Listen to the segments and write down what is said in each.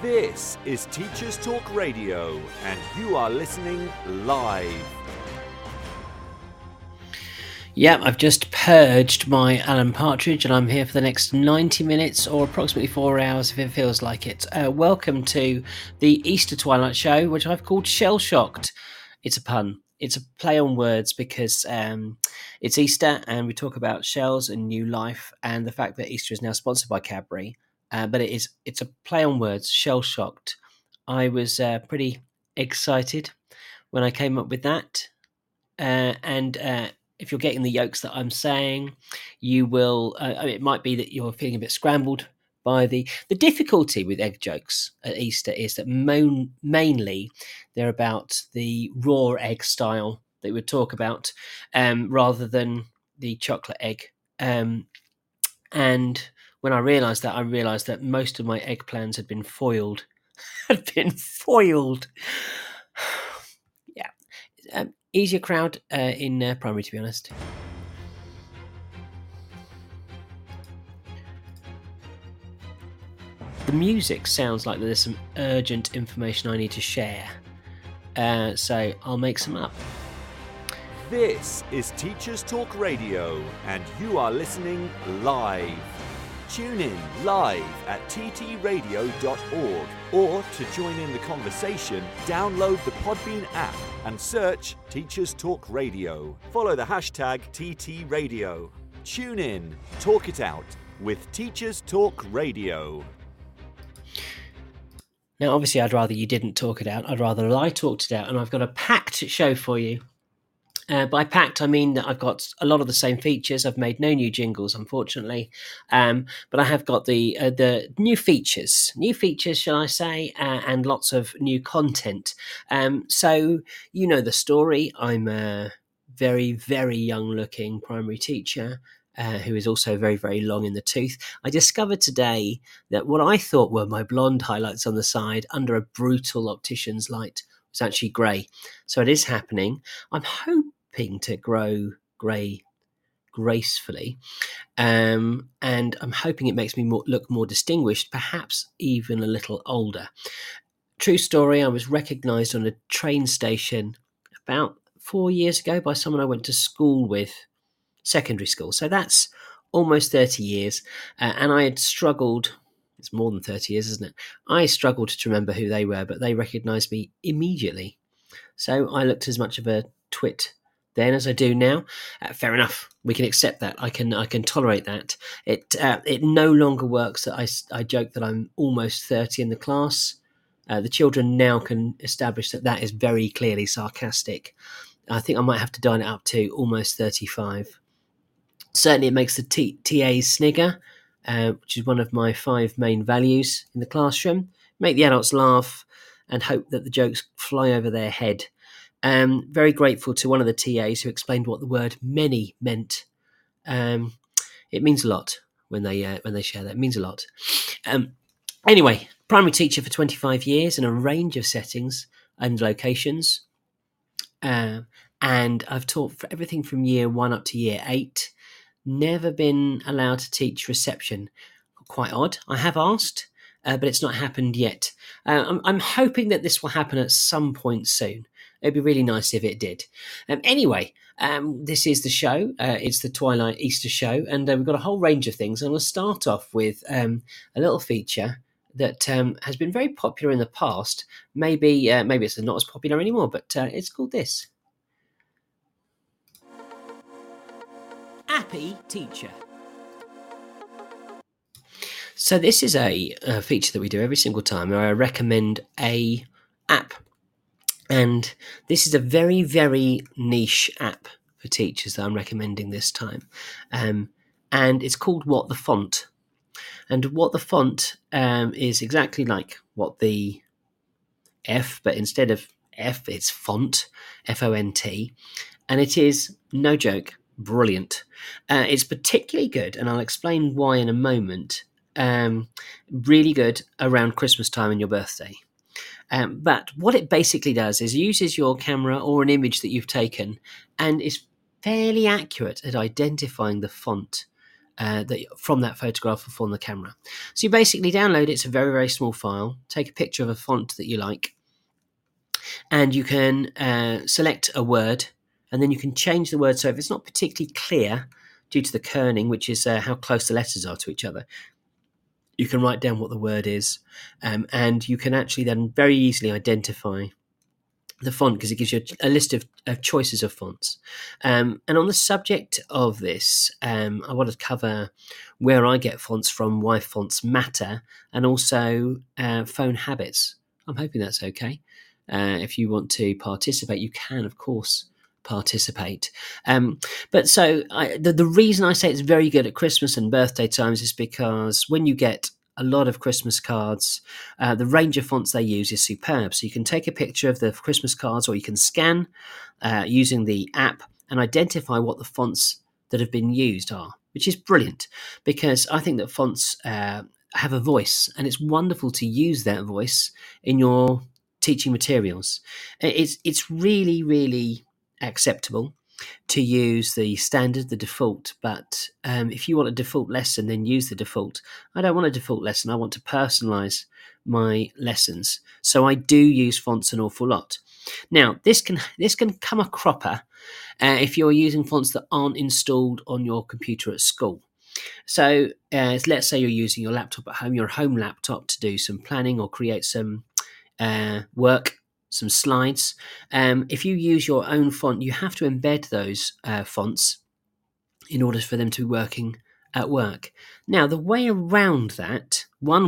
This is Teachers Talk Radio, and you are listening live. Yeah, I've just purged my Alan Partridge and I'm here for the next 90 minutes or approximately 4 hours if it feels like it. Welcome to the Easter Twilight Show, which I've called Shell Shocked. It's a pun. It's a play on words because it's Easter and we talk about shells and new life and the fact that Easter is now sponsored by Cadbury. But it's a play on words, Shell Shocked. I was pretty excited when I came up with that. If you're getting the yokes that I'm saying, you will. It might be that you're feeling a bit scrambled by the difficulty with egg jokes at Easter is that mainly they're about the raw egg style that we would talk about, rather than the chocolate egg. And when I realised that most of my egg plans had been foiled. Yeah. Easier crowd in primary, to be honest. The music sounds like there's some urgent information I need to share. So I'll make some up. This is Teachers Talk Radio, and you are listening live. Tune in live at ttradio.org, or to join in the conversation, download the Podbean app and search Teachers Talk Radio. Follow the hashtag TTRadio. Tune in, talk it out with Teachers Talk Radio. Now, obviously, I'd rather you didn't talk it out. I'd rather I talked it out, and I've got a packed show for you. By packed, I mean that I've got a lot of the same features. I've made no new jingles, unfortunately, but I have got the new features, shall I say, and lots of new content. So you know the story. I'm a very, very young-looking primary teacher who is also very, very long in the tooth. I discovered today that what I thought were my blonde highlights on the side under a brutal optician's light was actually grey. So it is happening. I'm hoping to grow grey gracefully, and I'm hoping it makes me look more distinguished, perhaps even a little older. True story, I was recognised on a train station about 4 years ago by someone I went to school with, secondary school. So that's almost 30 years, and I had struggled. It's more than 30 years, isn't it? I struggled to remember who they were, but they recognised me immediately. So I looked as much of a twit then as I do now. Fair enough. We can accept that. I can tolerate that. It no longer works that I joke that I'm almost 30 in the class. The children now can establish that is very clearly sarcastic. I think I might have to dial it up to almost 35. Certainly it makes the TAs snigger, which is one of my 5 main values in the classroom. Make the adults laugh and hope that the jokes fly over their head. Very grateful to one of the TAs who explained what the word many meant. It means a lot when they share that. It means a lot. Anyway, primary teacher for 25 years in a range of settings and locations. And I've taught for everything from year 1 up to year 8. Never been allowed to teach reception. Quite odd. I have asked, but it's not happened yet. I'm hoping that this will happen at some point soon. It'd be really nice if it did. Anyway, this is the show. It's the Twilight Easter show, and we've got a whole range of things. And we'll start off with a little feature that has been very popular in the past. Maybe it's not as popular anymore, but it's called this. Appy Teacher. So this is a feature that we do every single time where I recommend a app. And this is a very, very niche app for teachers that I'm recommending this time. And it's called What the Font. And What the Font is exactly like What the F, but instead of F, it's font, F-O-N-T. And it is, no joke, brilliant. It's particularly good, and I'll explain why in a moment. Really good around Christmas time and your birthday. But what it basically does is uses your camera or an image that you've taken and is fairly accurate at identifying the font that from that photograph from the camera. So you basically download it. It's a very, very small file. Take a picture of a font that you like, and you can select a word, and then you can change the word. So if it's not particularly clear due to the kerning, which is how close the letters are to each other, you can write down what the word is, and you can actually then very easily identify the font because it gives you a list of choices of fonts. And on the subject of this, I want to cover where I get fonts from, why fonts matter, and also phone habits. I'm hoping that's okay. If you want to participate, you can, of course, participate. But so the reason I say it's very good at Christmas and birthday times is because when you get a lot of Christmas cards, the range of fonts they use is superb. So you can take a picture of the Christmas cards, or you can scan using the app and identify what the fonts that have been used are, which is brilliant because I think that fonts have a voice, and it's wonderful to use that voice in your teaching materials. It's really, really acceptable to use the standard, the default, but if you want a default lesson, then use the default. I don't want a default lesson. I want to personalize my lessons, so I do use fonts an awful lot. Now, this can come a cropper if you're using fonts that aren't installed on your computer at school. So let's say you're using your laptop at home, your home laptop, to do some planning or create some work, some slides. If you use your own font, you have to embed those fonts in order for them to be working at work. Now, one way around that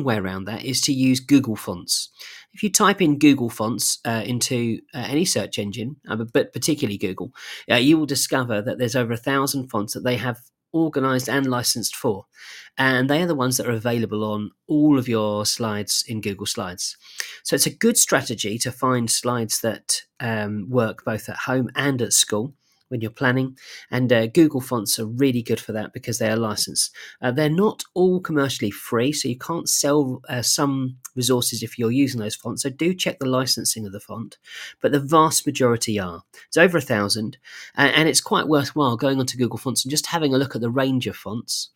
is to use Google Fonts. If you type in Google Fonts into any search engine, but particularly Google, you will discover that there's over 1,000 fonts that they have organized and licensed for, and they are the ones that are available on all of your slides in Google Slides. So it's a good strategy to find slides that work both at home and at school when you're planning, and Google Fonts are really good for that because they are licensed. They're not all commercially free, so you can't sell some resources if you're using those fonts, so do check the licensing of the font, but the vast majority are. It's over 1,000, and it's quite worthwhile going onto Google Fonts and just having a look at the range of fonts.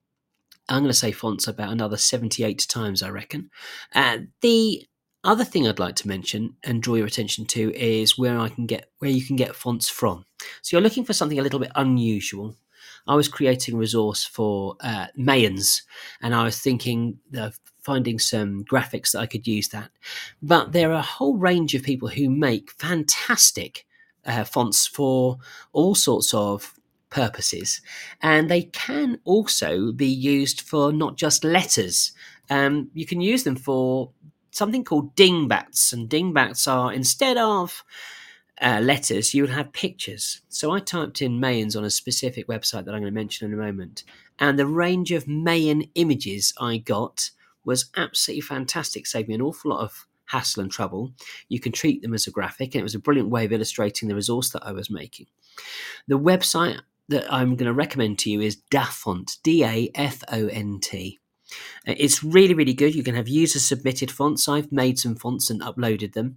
I'm going to say fonts about another 78 times, I reckon. The other thing I'd like to mention and draw your attention to is where you can get fonts from. So you're looking for something a little bit unusual. I was creating a resource for Mayans, and I was thinking of finding some graphics that I could use that. But there are a whole range of people who make fantastic fonts for all sorts of purposes, and they can also be used for not just letters. You can use them for something called dingbats, and dingbats are, instead of letters, you would have pictures. So I typed in Mayans on a specific website that I'm going to mention in a moment, and the range of Mayan images I got was absolutely fantastic, saved me an awful lot of hassle and trouble. You can treat them as a graphic, and it was a brilliant way of illustrating the resource that I was making. The website that I'm going to recommend to you is Dafont, Dafont. It's really, really good. You can have user-submitted fonts. I've made some fonts and uploaded them,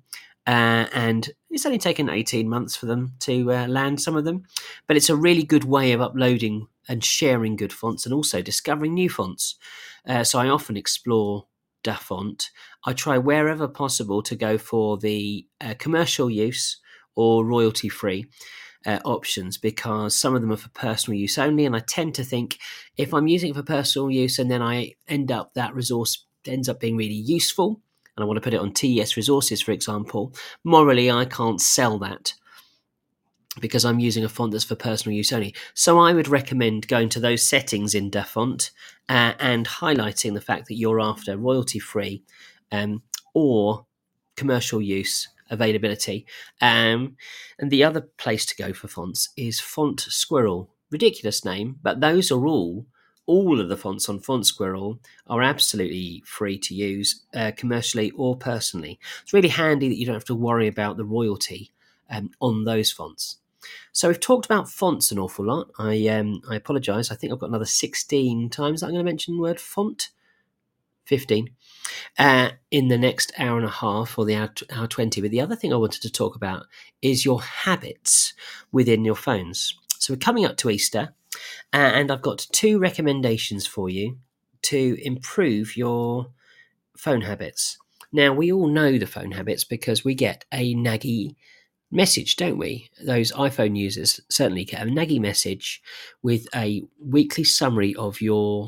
and it's only taken 18 months for them to land, some of them. But it's a really good way of uploading and sharing good fonts and also discovering new fonts. So I often explore Dafont. I try wherever possible to go for the commercial use or royalty-free options, because some of them are for personal use only, and I tend to think if I'm using it for personal use and then that resource ends up being really useful and I want to put it on TES resources, for example, morally I can't sell that because I'm using a font that's for personal use only. So I would recommend going to those settings in Dafont and highlighting the fact that you're after royalty-free or commercial use availability. And the other place to go for fonts is Font Squirrel. Ridiculous name, but those are all of the fonts on Font Squirrel are absolutely free to use commercially or personally. It's really handy that you don't have to worry about the royalty on those fonts. So we've talked about fonts an awful lot. I apologise. I think I've got another 16 times that I'm going to mention the word font. 15 in the next hour and a half, or the hour 20. But the other thing I wanted to talk about is your habits within your phones. So we're coming up to Easter. And I've got 2 recommendations for you to improve your phone habits. Now, we all know the phone habits because we get a naggy message, don't we? Those iPhone users certainly get a naggy message with a weekly summary of your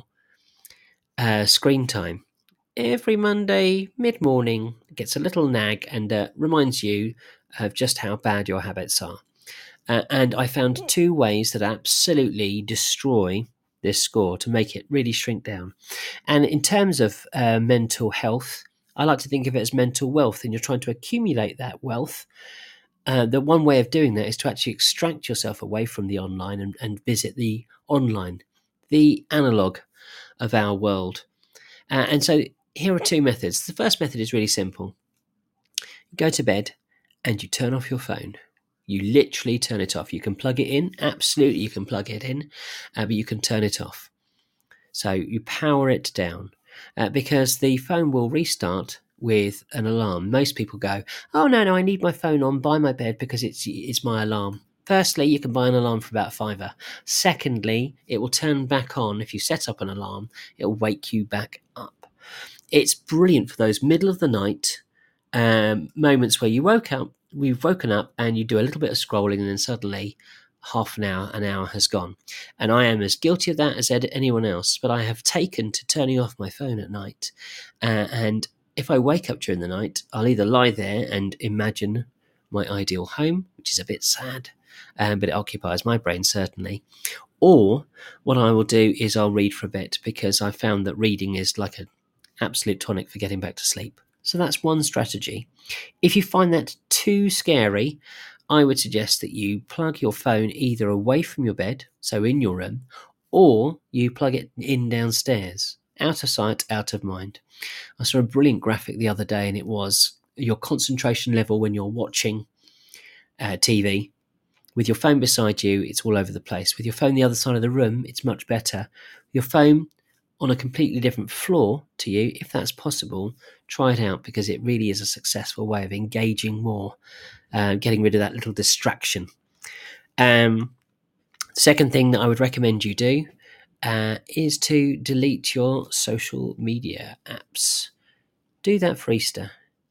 screen time. Every Monday, mid-morning, it gets a little nag and reminds you of just how bad your habits are. And I found 2 ways that absolutely destroy this score to make it really shrink down. And in terms of mental health, I like to think of it as mental wealth, and you're trying to accumulate that wealth. The one way of doing that is to actually extract yourself away from the online and visit the online, the analog of our world. And so here are 2 methods. The first method is really simple. You go to bed and you turn off your phone. You literally turn it off. You can plug it in. Absolutely, you can plug it in, but you can turn it off. So you power it down because the phone will restart with an alarm. Most people go, oh, no, I need my phone on by my bed because it's my alarm. Firstly, you can buy an alarm for about £5. Secondly, it will turn back on. If you set up an alarm, it will wake you back up. It's brilliant for those middle of the night moments where we've woken up and you do a little bit of scrolling and then suddenly half an hour has gone. And I am as guilty of that as anyone else, but I have taken to turning off my phone at night. And if I wake up during the night, I'll either lie there and imagine my ideal home, which is a bit sad, but it occupies my brain certainly. Or what I will do is I'll read for a bit because I found that reading is like an absolute tonic for getting back to sleep. So that's one strategy. If you find that too scary, I would suggest that you plug your phone either away from your bed, so in your room, or you plug it in downstairs, out of sight, out of mind. I saw a brilliant graphic the other day, and it was your concentration level when you're watching TV. With your phone beside you, it's all over the place. With your phone the other side of the room, it's much better. Your phone on a completely different floor to you, if that's possible, try it out because it really is a successful way of engaging more, getting rid of that little distraction. Second thing that I would recommend you do is to delete your social media apps. Do that for Easter.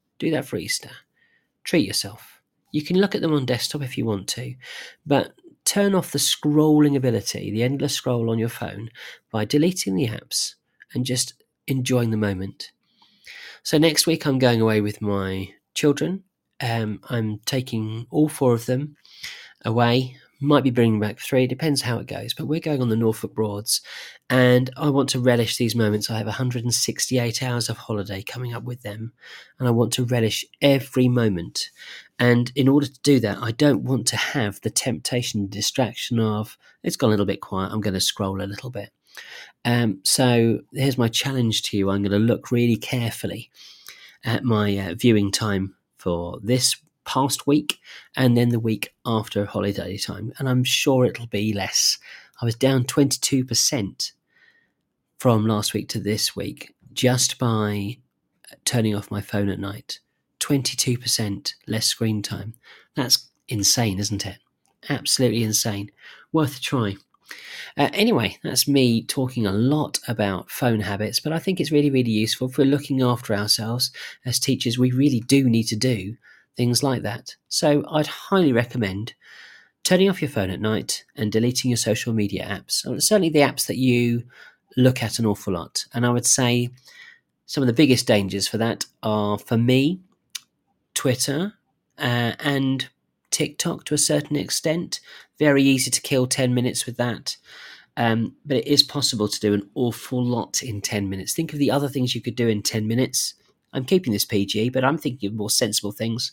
Treat yourself. You can look at them on desktop if you want to, but turn off the scrolling ability, the endless scroll on your phone, by deleting the apps and just enjoying the moment. So next week I'm going away with my children. I'm taking all 4 of them away. Might be bringing back 3, depends how it goes, but we're going on the Norfolk Broads and I want to relish these moments. I have 168 hours of holiday coming up with them and I want to relish every moment. And in order to do that, I don't want to have the temptation and distraction of, it's gone a little bit quiet, I'm going to scroll a little bit. So here's my challenge to you. I'm going to look really carefully at my viewing time for this past week and then the week after holiday time. And I'm sure it'll be less. I was down 22% from last week to this week just by turning off my phone at night. 22% less screen time. That's insane, isn't it? Absolutely insane. Worth a try. Anyway, that's me talking a lot about phone habits, but I think it's really, really useful for looking after ourselves as teachers. We really do need to do things like that. So I'd highly recommend turning off your phone at night and deleting your social media apps. Certainly the apps that you look at an awful lot. And I would say some of the biggest dangers for that are, for me, Twitter and TikTok to a certain extent. Very easy to kill 10 minutes with that. But it is possible to do an awful lot in 10 minutes. Think of the other things you could do in 10 minutes. I'm keeping this PG, but I'm thinking of more sensible things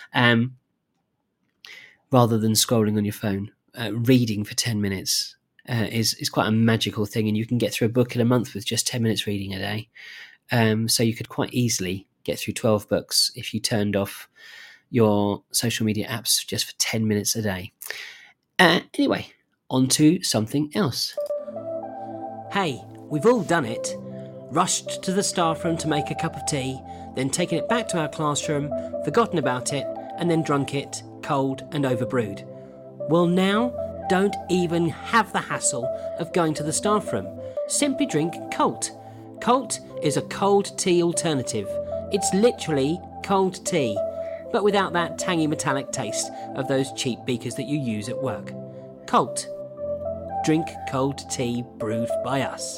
rather than scrolling on your phone. Reading for 10 minutes is quite a magical thing, and you can get through a book in a month with just 10 minutes reading a day. So you could quite easily get through 12 books if you turned off your social media apps just for 10 minutes a day. Anyway, on to something else. Hey, we've all done it. Rushed to the staff room to make a cup of tea, then taken it back to our classroom, forgotten about it, and then drunk it cold and overbrewed. Well, now Don't even have the hassle of going to the staff room. Simply drink Colt. Colt is a cold tea alternative. It's literally cold tea, but without that tangy metallic taste of those cheap beakers that you use at work. Colt. Drink cold tea brewed by us.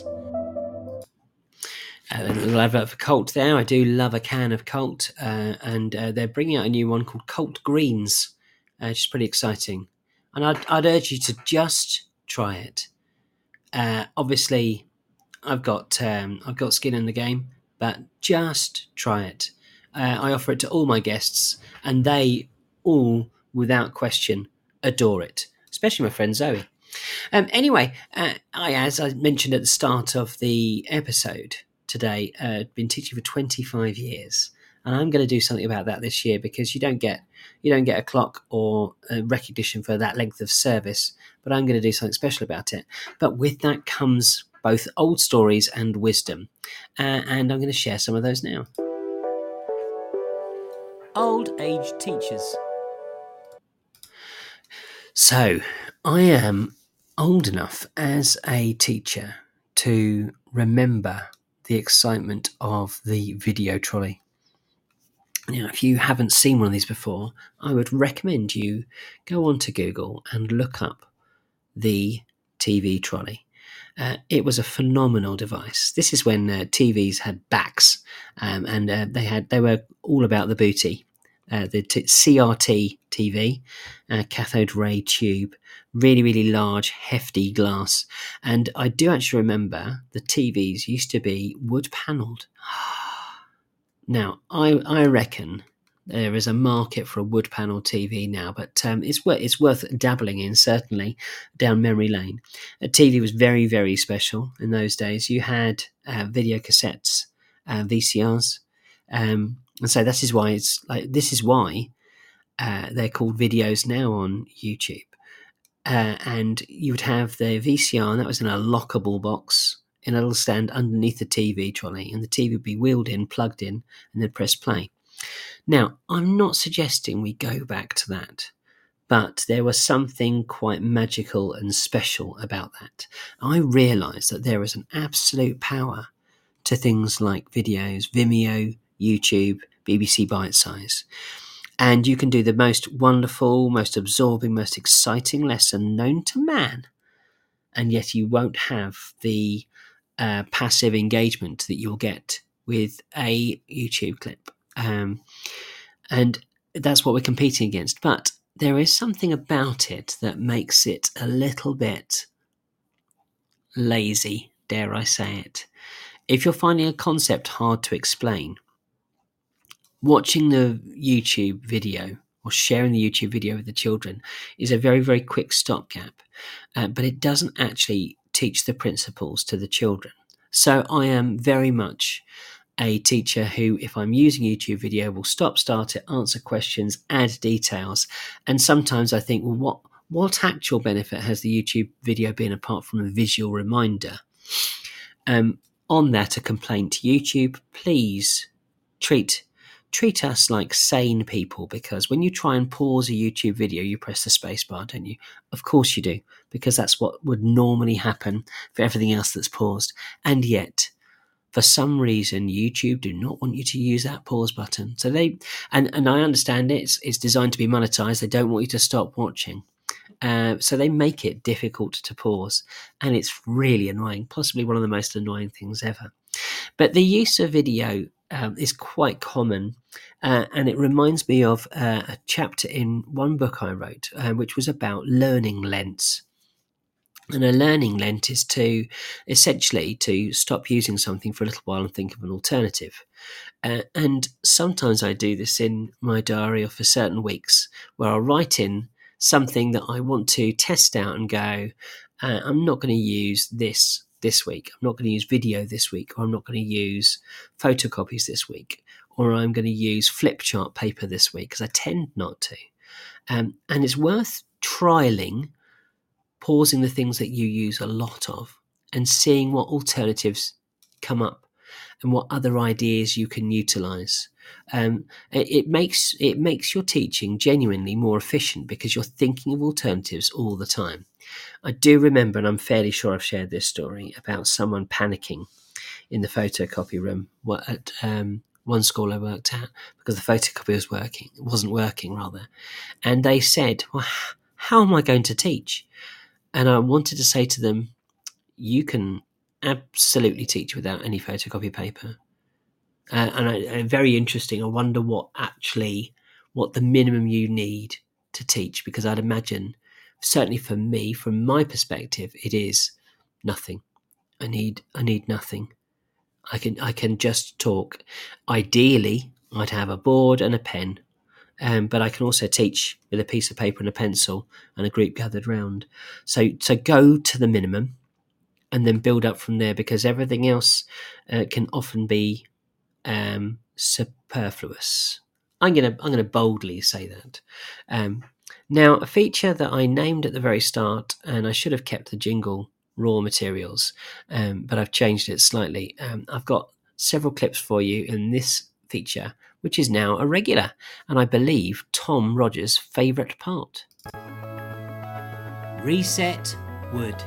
A little advert for Colt there. I do love a can of Colt, and they're bringing out a new one called Colt Greens, which is pretty exciting. And I'd urge you to just try it. Obviously, I've got skin in the game, but just try it. I offer it to all my guests, and they all, without question, adore it. Especially my friend Zoe. Anyway, as I mentioned at the start of the episode today, been teaching for 25 years, and I'm going to do something about that this year, because you don't get a clock or a recognition for that length of service, but I'm going to do something special about it. But with that comes both old stories and wisdom, and I'm going to share some of those now. Old age teachers. So, I am old enough as a teacher to remember the excitement of the video trolley. Now, if you haven't seen one of these before, I would recommend you go onto Google and look up the TV trolley. It was a phenomenal device. This is when TVs had backs, and they were all about the booty. The CRT TV, cathode ray tube, really, really large, hefty glass. And I do actually remember the TVs used to be wood panelled. Now, I reckon there is a market for a wood panel TV now, but it's worth dabbling in, certainly, down memory lane. A TV was very, very special in those days. You had video cassettes, VCRs, and so this is why they're called videos now on YouTube. And you would have the VCR, and that was in a lockable box in a little stand underneath the TV trolley, and the TV would be wheeled in, plugged in, and then press play. Now, I'm not suggesting we go back to that, but there was something quite magical and special about that. I realised that there is an absolute power to things like videos, Vimeo, YouTube, BBC Bitesize. And you can do the most wonderful, most absorbing, most exciting lesson known to man, and yet you won't have the passive engagement that you'll get with a YouTube clip. And that's what we're competing against. But there is something about it that makes it a little bit lazy, dare I say it. If you're finding a concept hard to explain, watching the YouTube video or sharing the YouTube video with the children is a very, very quick stopgap, but it doesn't actually teach the principles to the children. So I am very much a teacher who, if I'm using YouTube video, will stop, start it, answer questions, add details. And sometimes I think, well, what actual benefit has the YouTube video been apart from a visual reminder? On that, a complaint to YouTube: please treat us like sane people, because when you try and pause a YouTube video, you press the space bar, don't you? Of course you do, because that's what would normally happen for everything else that's paused. And yet, for some reason, YouTube do not want you to use that pause button. So and I understand it's designed to be monetized. They don't want you to stop watching. So they make it difficult to pause, and it's really annoying, possibly one of the most annoying things ever. But the use of video is quite common, and it reminds me of a chapter in one book I wrote, which was about learning lents. And a learning lent is essentially to stop using something for a little while and think of an alternative. And sometimes I do this in my diary, or for certain weeks, where I'll write in something that I want to test out and go, I'm not going to use this week. I'm not going to use video this week, or I'm not going to use photocopies this week, or I'm going to use flip chart paper this week, because I tend not to. And it's worth trialing, pausing the things that you use a lot of and seeing what alternatives come up and what other ideas you can utilize. It makes your teaching genuinely more efficient because you're thinking of alternatives all the time. I do remember, and I'm fairly sure I've shared this story, about someone panicking in the photocopy room at one school I worked at because the photocopy wasn't working rather. And they said, well, how am I going to teach? And I wanted to say to them, you can absolutely teach without any photocopy paper. And very interesting. I wonder what the minimum you need to teach, because I'd imagine, certainly for me, from my perspective, it is nothing. I need nothing. I can just talk. Ideally, I'd have a board and a pen, but I can also teach with a piece of paper and a pencil and a group gathered round. So go to the minimum, and then build up from there, because everything else can often be superfluous. I'm gonna boldly say that. Now, a feature that I named at the very start, and I should have kept the jingle raw materials, but I've changed it slightly. I've got several clips for you in this feature, which is now a regular, and I believe Tom Rogers' favourite part. Reset Wood.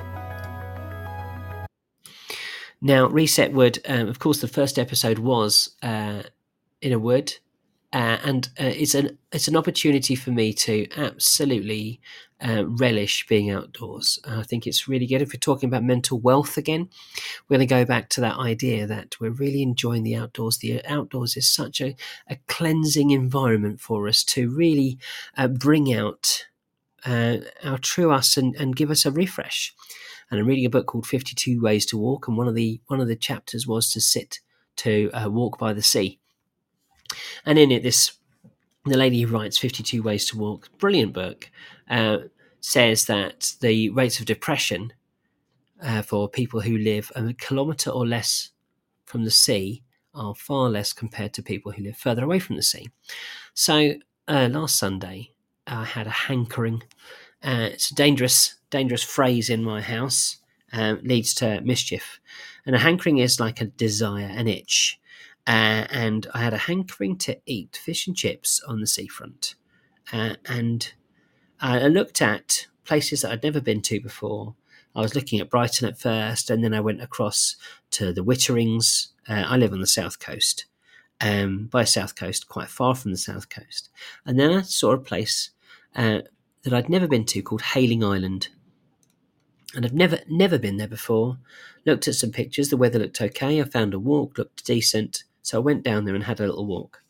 Now, Reset Wood, of course, the first episode was in a wood, and it's an opportunity for me to absolutely relish being outdoors. I think it's really good. If we're talking about mental wealth again, we're going to go back to that idea that we're really enjoying the outdoors. The outdoors is such a cleansing environment for us to really bring out our true us and give us a refresh. And I'm reading a book called 52 Ways to Walk, and one of the chapters was to walk by the sea. And in it, the lady who writes 52 Ways to Walk, brilliant book, says that the rates of depression for people who live a kilometre or less from the sea are far less compared to people who live further away from the sea. So last Sunday, I had a hankering. It's a dangerous phrase in my house, leads to mischief. And a hankering is like a desire, an itch. And I had a hankering to eat fish and chips on the seafront. And I looked at places that I'd never been to before. I was looking at Brighton at first, and then I went across to the Witterings. I live on the south coast, by south coast, quite far from the south coast. And then I saw a place that I'd never been to called Hayling Island. And I've never been there before. Looked at some pictures, the weather looked okay. I found a walk, looked decent. So I went down there and had a little walk.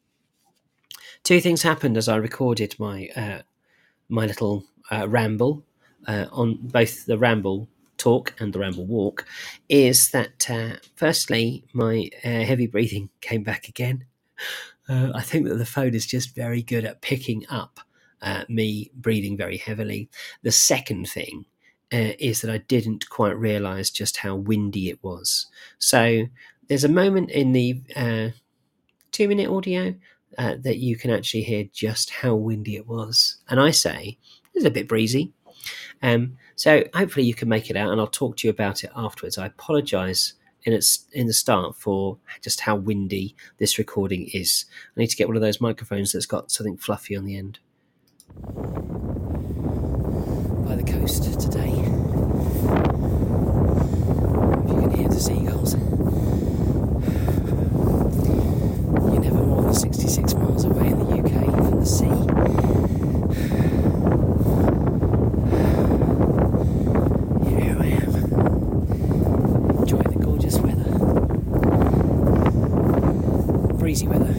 Two things happened as I recorded my my little ramble on both the ramble talk and the ramble walk, is that firstly, my heavy breathing came back again. I think that the phone is just very good at picking up me breathing very heavily. The second thing is that I didn't quite realise just how windy it was. So there's a moment in the 2-minute audio that you can actually hear just how windy it was. And I say, it's a bit breezy. So hopefully you can make it out, and I'll talk to you about it afterwards. I apologise in the start for just how windy this recording is. I need to get one of those microphones that's got something fluffy on the end. By the coast today. If you can hear the seagulls. You're never more than 66 miles away in the UK from the sea. Here I am, enjoying the gorgeous weather. Breezy weather.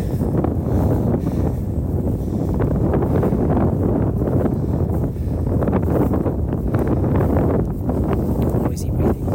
Noisy breathing.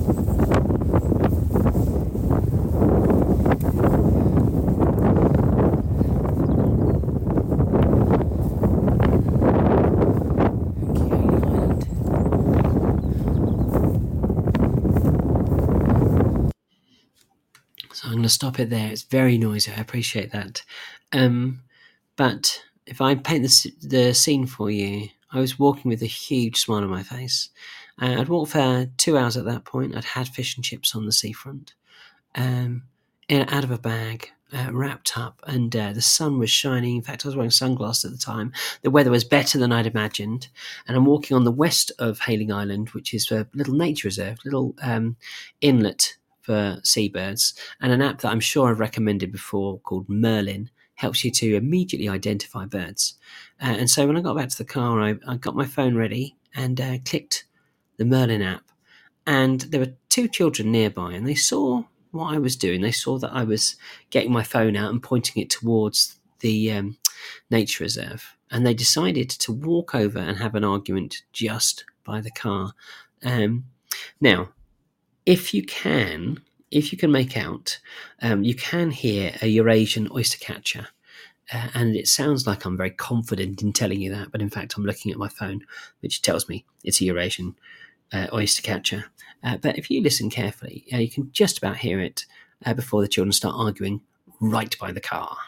So I'm going to stop it there. It's very noisy. I appreciate that. But if I paint the scene for you, I was walking with a huge smile on my face. I'd walked for 2 hours at that point. I'd had fish and chips on the seafront, out of a bag. wrapped up, and the sun was shining. In fact, I was wearing sunglasses at the time. The weather was better than I'd imagined, and I'm walking on the west of Hayling Island, which is a little nature reserve, little inlet for seabirds, and an app that I'm sure I've recommended before called Merlin helps you to immediately identify birds. And so when I got back to the car, I got my phone ready and clicked the Merlin app, and there were two children nearby, and they saw what I was doing. They saw that I was getting my phone out and pointing it towards the nature reserve, and they decided to walk over and have an argument just by the car. Now, if you can make out, you can hear a Eurasian oystercatcher. And it sounds like I'm very confident in telling you that, but in fact I'm looking at my phone, which tells me it's a Eurasian oystercatcher. But if you listen carefully, you can just about hear it before the children start arguing right by the car.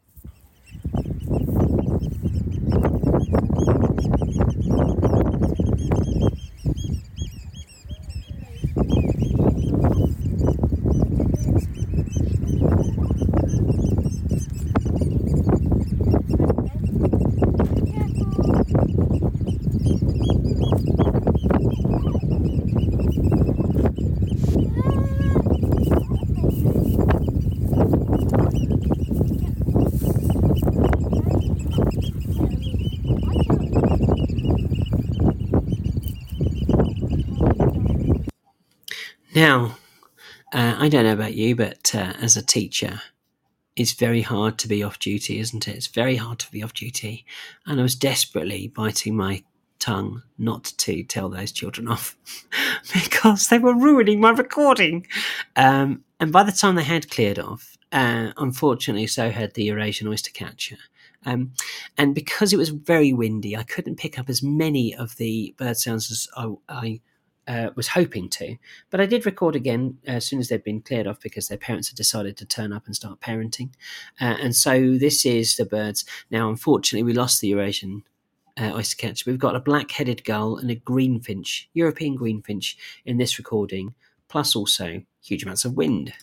Now, I don't know about you, but as a teacher, it's very hard to be off duty, isn't it? It's very hard to be off duty. And I was desperately biting my tongue not to tell those children off because they were ruining my recording. And by the time they had cleared off, unfortunately, so had the Eurasian oystercatcher. And because it was very windy, I couldn't pick up as many of the bird sounds as I was hoping to, but I did record again as soon as they'd been cleared off because their parents had decided to turn up and start parenting. And so this is the birds. Now, unfortunately, we lost the Eurasian oystercatcher. We've got a black-headed gull and a greenfinch, European greenfinch, in this recording, plus also huge amounts of wind.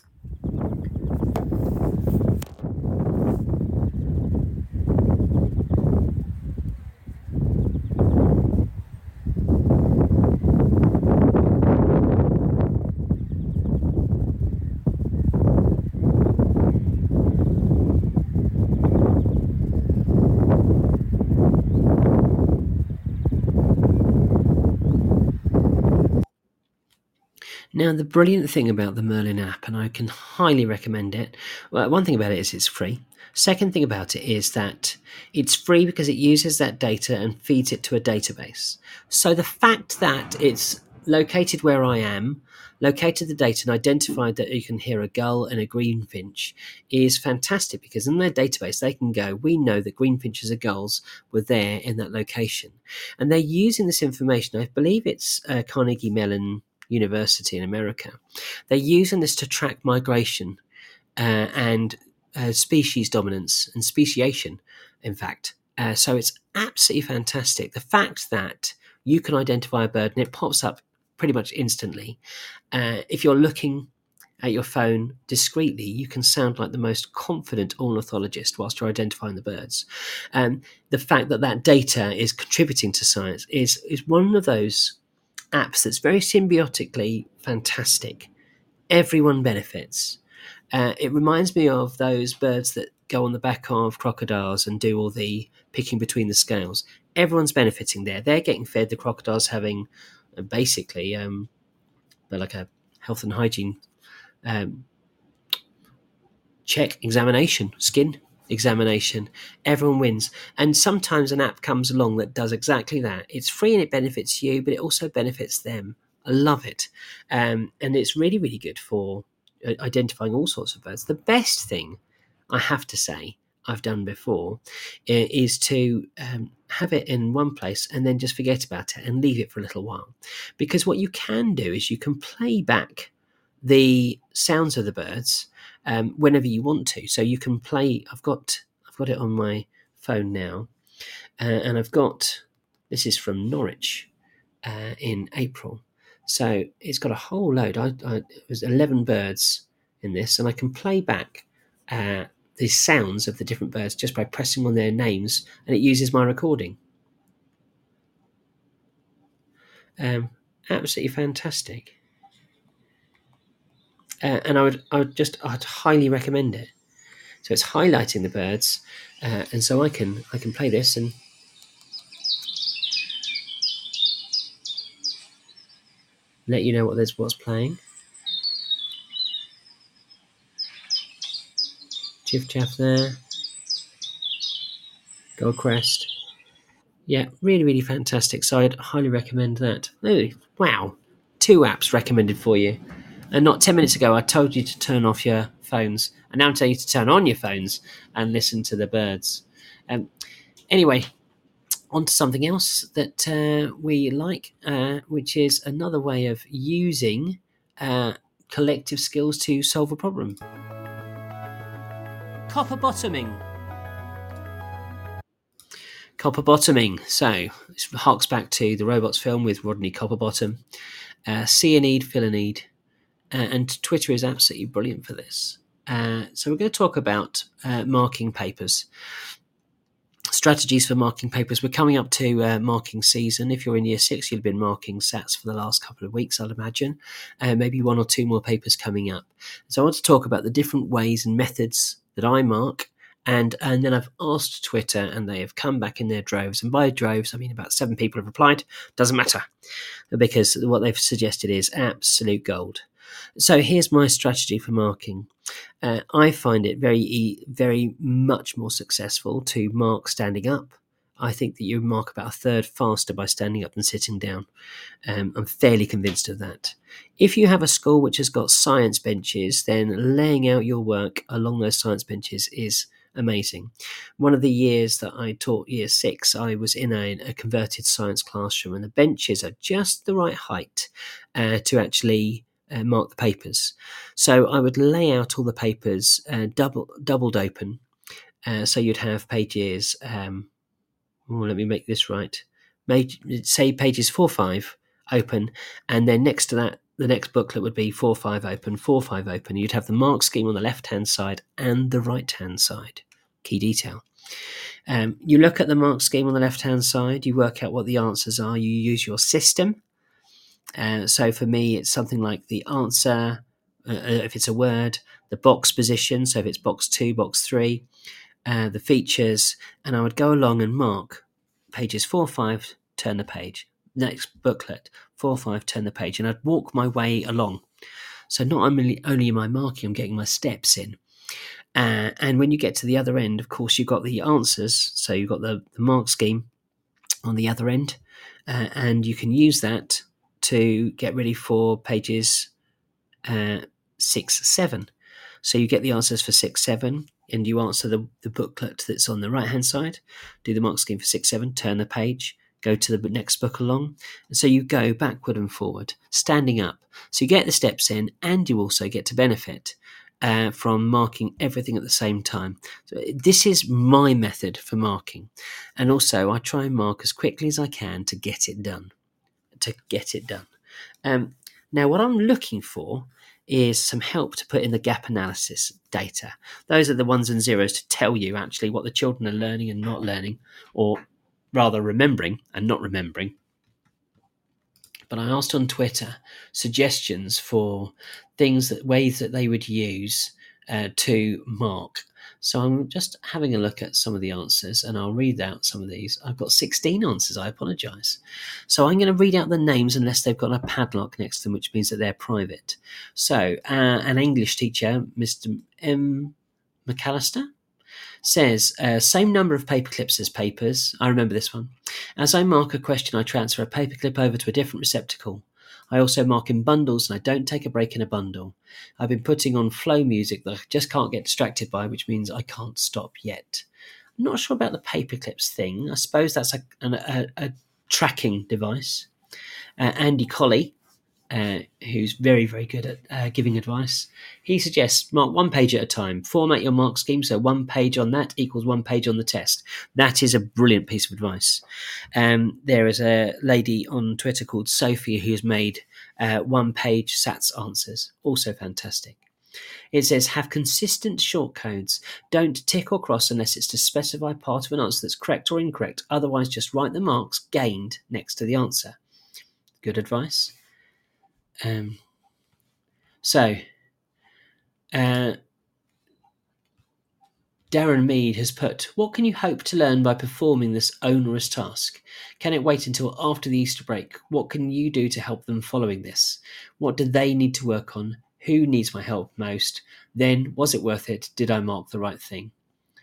Now, the brilliant thing about the Merlin app, and I can highly recommend it, well, one thing about it is it's free. Second thing about it is that it's free because it uses that data and feeds it to a database. So the fact that it's located where I am, located the data and identified that you can hear a gull and a greenfinch is fantastic because in their database they can go, we know that greenfinches and gulls were there in that location. And they're using this information, I believe it's Carnegie Mellon University in America. They're using this to track migration and species dominance and speciation, in fact. So it's absolutely fantastic. The fact that you can identify a bird and it pops up pretty much instantly. If you're looking at your phone discreetly, you can sound like the most confident ornithologist whilst you're identifying the birds. The fact that that data is contributing to science is one of those apps that's very symbiotically fantastic. Everyone benefits. It reminds me of those birds that go on the back of crocodiles and do all the picking between the scales. Everyone's benefiting there. They're getting fed. The crocodiles having basically like a health and hygiene check, examination, skin examination. Everyone wins. And sometimes an app comes along that does exactly that. It's free and it benefits you, but it also benefits them. I love it. And it's really, really good for identifying all sorts of birds. The best thing, I have to say, I've done before is to have it in one place and then just forget about it and leave it for a little while. Because what you can do is you can play back the sounds of the birds whenever you want to. So you can play. I've got it on my phone now, and this is from Norwich in April. So it's got a whole load. It was 11 birds in this, and I can play back the sounds of the different birds just by pressing on their names, and it uses my recording. Absolutely fantastic. And I'd highly recommend it. So it's highlighting the birds, and so I can play this and let you know what's playing. Chiff chaff there. Goldcrest. Yeah, really, really fantastic. So I'd highly recommend that. Oh, wow. 2 apps recommended for you. And not 10 minutes ago, I told you to turn off your phones. And now I'm telling you to turn on your phones and listen to the birds. Anyway, on to something else that we like, which is another way of using collective skills to solve a problem. Copper bottoming. Copper bottoming. So this harks back to the Robots film with Rodney Copperbottom. See a need, fill a need. And Twitter is absolutely brilliant for this. So we're going to talk about marking papers. Strategies for marking papers. We're coming up to marking season. If you're in year 6, you'll have been marking SATs for the last couple of weeks, I'd imagine. Maybe 1 or 2 more papers coming up. So I want to talk about the different ways and methods that I mark. And then I've asked Twitter, and they have come back in their droves. And by droves, I mean about 7 people have replied. Doesn't matter, because what they've suggested is absolute gold. So here's my strategy for marking. I find it very much more successful to mark standing up. I think that you mark about 1/3 faster by standing up than sitting down. I'm fairly convinced of that. If you have a school which has got science benches, then laying out your work along those science benches is amazing. One of the years that I taught year 6, I was in a converted science classroom, and the benches are just the right height to actually mark the papers. So I would lay out all the papers doubled open. So you'd have pages, let me make this right. Say pages 4, 5 open, and then next to that, the next booklet would be 4, 5 open, 4, 5 open. You'd have the mark scheme on the left-hand side and the right-hand side. Key detail. You look at the mark scheme on the left-hand side, you work out what the answers are, you use your system. So for me, it's something like the answer, if it's a word, the box position, so if it's box 2, box 3, the features, and I would go along and mark pages 4, 5, turn the page. Next booklet, 4, 5, turn the page, and I'd walk my way along. So not only am I marking, I'm getting my steps in. And when you get to the other end, of course, you've got the answers. So you've got the mark scheme on the other end, and you can use that to get ready for pages 6, 7. So you get the answers for 6, 7, and you answer the booklet that's on the right-hand side, do the mark scheme for 6, 7, turn the page, go to the next book along. And so you go backward and forward, standing up. So you get the steps in, and you also get to benefit from marking everything at the same time. So this is my method for marking. And also I try and mark as quickly as I can to get it done. Now what I'm looking for is some help to put in the gap analysis data. Those are the 1s and 0s to tell you actually what the children are learning and not learning, or rather remembering and not remembering. But I asked on Twitter suggestions for ways that they would use to mark. So I'm just having a look at some of the answers, and I'll read out some of these. I've got 16 answers, I apologise. So I'm going to read out the names unless they've got a padlock next to them, which means that they're private. So an English teacher, Mr. M. McAllister, says, same number of paper clips as papers. I remember this one. As I mark a question, I transfer a paperclip over to a different receptacle. I also mark in bundles, and I don't take a break in a bundle. I've been putting on flow music that I just can't get distracted by, which means I can't stop yet. I'm not sure about the paperclips thing. I suppose that's a tracking device. Andy Colley, who's very, very good at giving advice, he suggests mark 1 page at a time. Format your mark scheme so 1 page on that equals 1 page on the test. That is a brilliant piece of advice. There is a lady on Twitter called Sophie who's made 1 page SATs answers. Also fantastic. It says, have consistent shortcodes. Don't tick or cross unless it's to specify part of an answer that's correct or incorrect. Otherwise, just write the marks gained next to the answer. Good advice. Darren Mead has put, what can you hope to learn by performing this onerous task? Can it wait until after the Easter break? What can you do to help them following this? What do they need to work on? Who needs my help most? Then, was it worth it? Did I mark the right thing?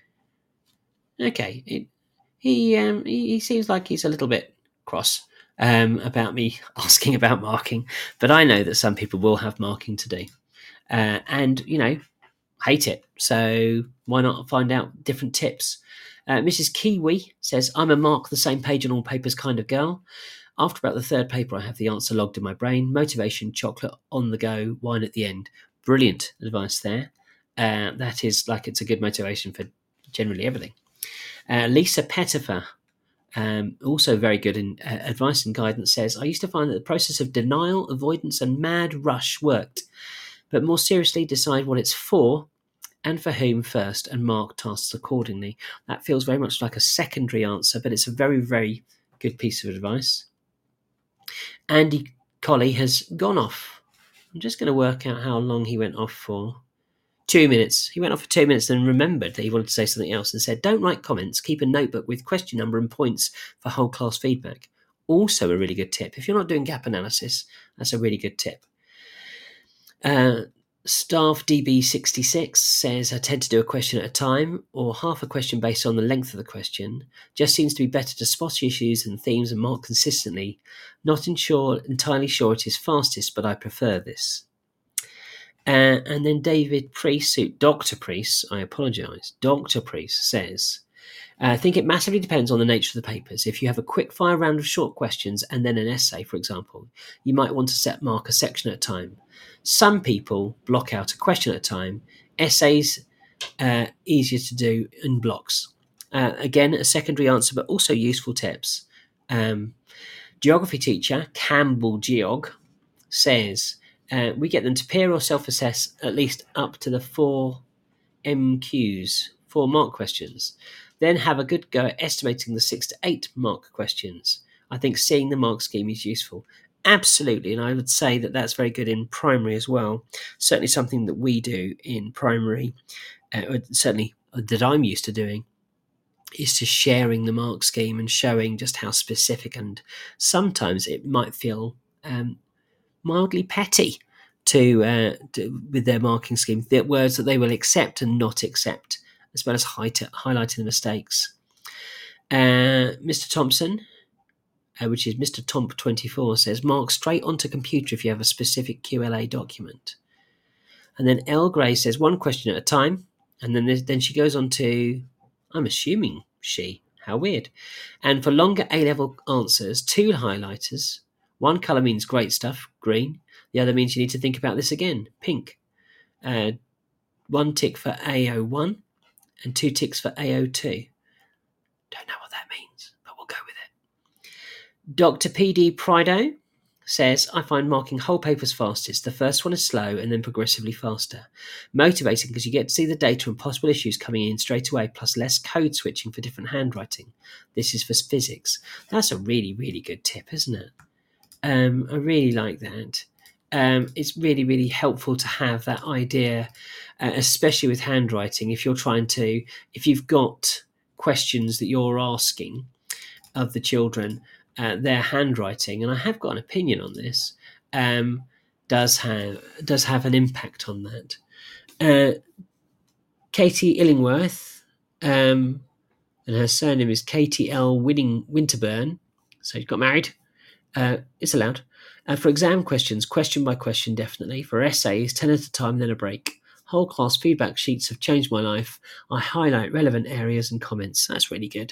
Okay, he seems like he's a little bit cross about me asking about marking, but I know that some people will have marking to do. And, hate it. So why not find out different tips? Mrs. Kiwi says, I'm a mark the same page on all papers kind of girl. After about the third paper, I have the answer logged in my brain. Motivation, chocolate on the go, wine at the end. Brilliant advice there. That is like it's a good motivation for generally everything. Lisa Pettifer, also very good in advice and guidance, says, I used to find that the process of denial, avoidance, and mad rush worked. But more seriously, decide what it's for and for whom first and mark tasks accordingly. That feels very much like a secondary answer, but it's a very, very good piece of advice. Andy Colley has gone off. I'm just going to work out how long he went off for. 2 minutes. He went off for 2 minutes and remembered that he wanted to say something else and said, don't write comments, keep a notebook with question number and points for whole class feedback. Also a really good tip. If you're not doing gap analysis, that's a really good tip. Staff DB66 says, I tend to do a question at a time or half a question based on the length of the question. Just seems to be better to spot issues and themes and mark consistently. Not entirely sure it is fastest, but I prefer this. And then David Priest, Dr. Priest, I apologise, Dr. Priest says, I think it massively depends on the nature of the papers. If you have a quick fire round of short questions and then an essay, for example, you might want to mark a section at a time. Some people block out a question at a time. Essays, easier to do in blocks. Again, a secondary answer, but also useful tips. Geography teacher, Campbell Geog, says, we get them to peer or self-assess at least up to the 4 MQs, 4 mark questions. Then have a good go at estimating the 6 to 8 mark questions. I think seeing the mark scheme is useful. Absolutely, and I would say that that's very good in primary as well. Certainly something that we do in primary, certainly that I'm used to doing, is to sharing the mark scheme and showing just how specific, and sometimes it might feel mildly petty to with their marking scheme, the words that they will accept and not accept, as well as highlighting the mistakes. Mr. Thompson, which is Mr. Tomp24, says, mark straight onto computer if you have a specific QLA document. And then L. Gray says, one question at a time. And then she goes on to, I'm assuming she, how weird. And for longer A-level answers, 2 highlighters. One colour means great stuff, green. The other means you need to think about this again, pink. 1 tick for AO1 and 2 ticks for AO2. Don't know what that means, but we'll go with it. Dr. PD Prido says, I find marking whole papers fastest. The first one is slow and then progressively faster. Motivating because you get to see the data and possible issues coming in straight away, plus less code switching for different handwriting. This is for physics. That's a really, really good tip, isn't it? I really like that. It's really, really helpful to have that idea, especially with handwriting. If you've got questions that you're asking of the children, their handwriting, and I have got an opinion on this, does have an impact on that. Katie Illingworth, and her surname is Katie L. Winterburn, so she got married. It's allowed. For exam questions, question by question, definitely. For essays, 10 at a time, then a break. Whole class feedback sheets have changed my life. I highlight relevant areas and comments. That's really good.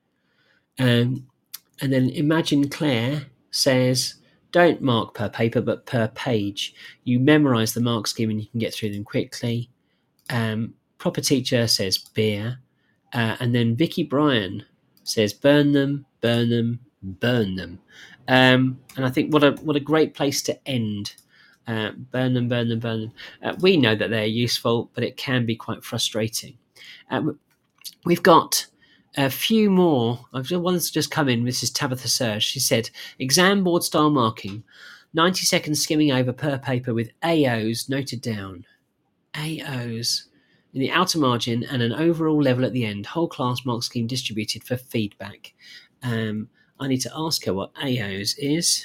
And then Imagine Claire says, don't mark per paper, but per page. You memorize the mark scheme and you can get through them quickly. Proper Teacher says beer. And then Vicky Bryan says burn them, burn them, burn them. And I think what a great place to end Burn them, burn them, burn them. We know that they're useful, but it can be quite frustrating. We've got a few more. One's just come in. This is Tabitha Serge. She said, exam board style marking, 90 seconds skimming over per paper with AOs noted down. AOs in the outer margin and an overall level at the end. Whole class mark scheme distributed for feedback. I need to ask her what AOs is.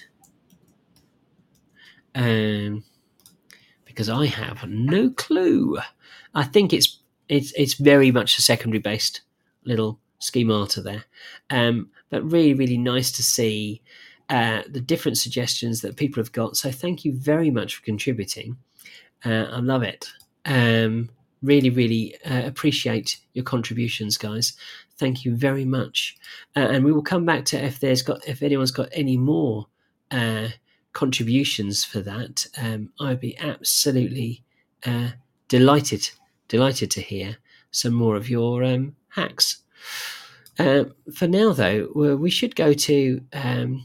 Because I have no clue. I think it's very much a secondary based little schemata there, but really, really nice to see the different suggestions that people have got. So thank you very much for contributing. I love it. Really, really appreciate your contributions, guys. Thank you very much. And we will come back to if anyone's got any more contributions for that. I'd be absolutely delighted to hear some more of your hacks. For now, though, we should go to an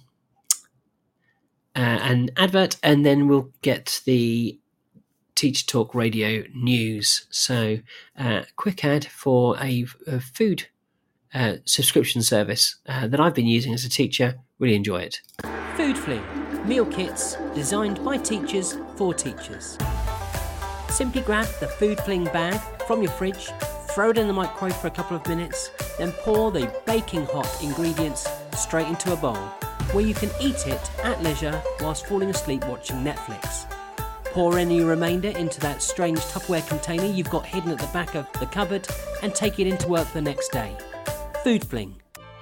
advert, and then we'll get the Teacher Talk Radio news. So, quick ad for a food subscription service that I've been using as a teacher. Really enjoy it. Food Fling, meal kits designed by teachers for teachers. Simply grab the Food Fling bag from your fridge, throw it in the microwave for a couple of minutes, then pour the baking hot ingredients straight into a bowl, where you can eat it at leisure whilst falling asleep watching Netflix. Pour any remainder into that strange Tupperware container you've got hidden at the back of the cupboard and take it into work the next day. Food Fling.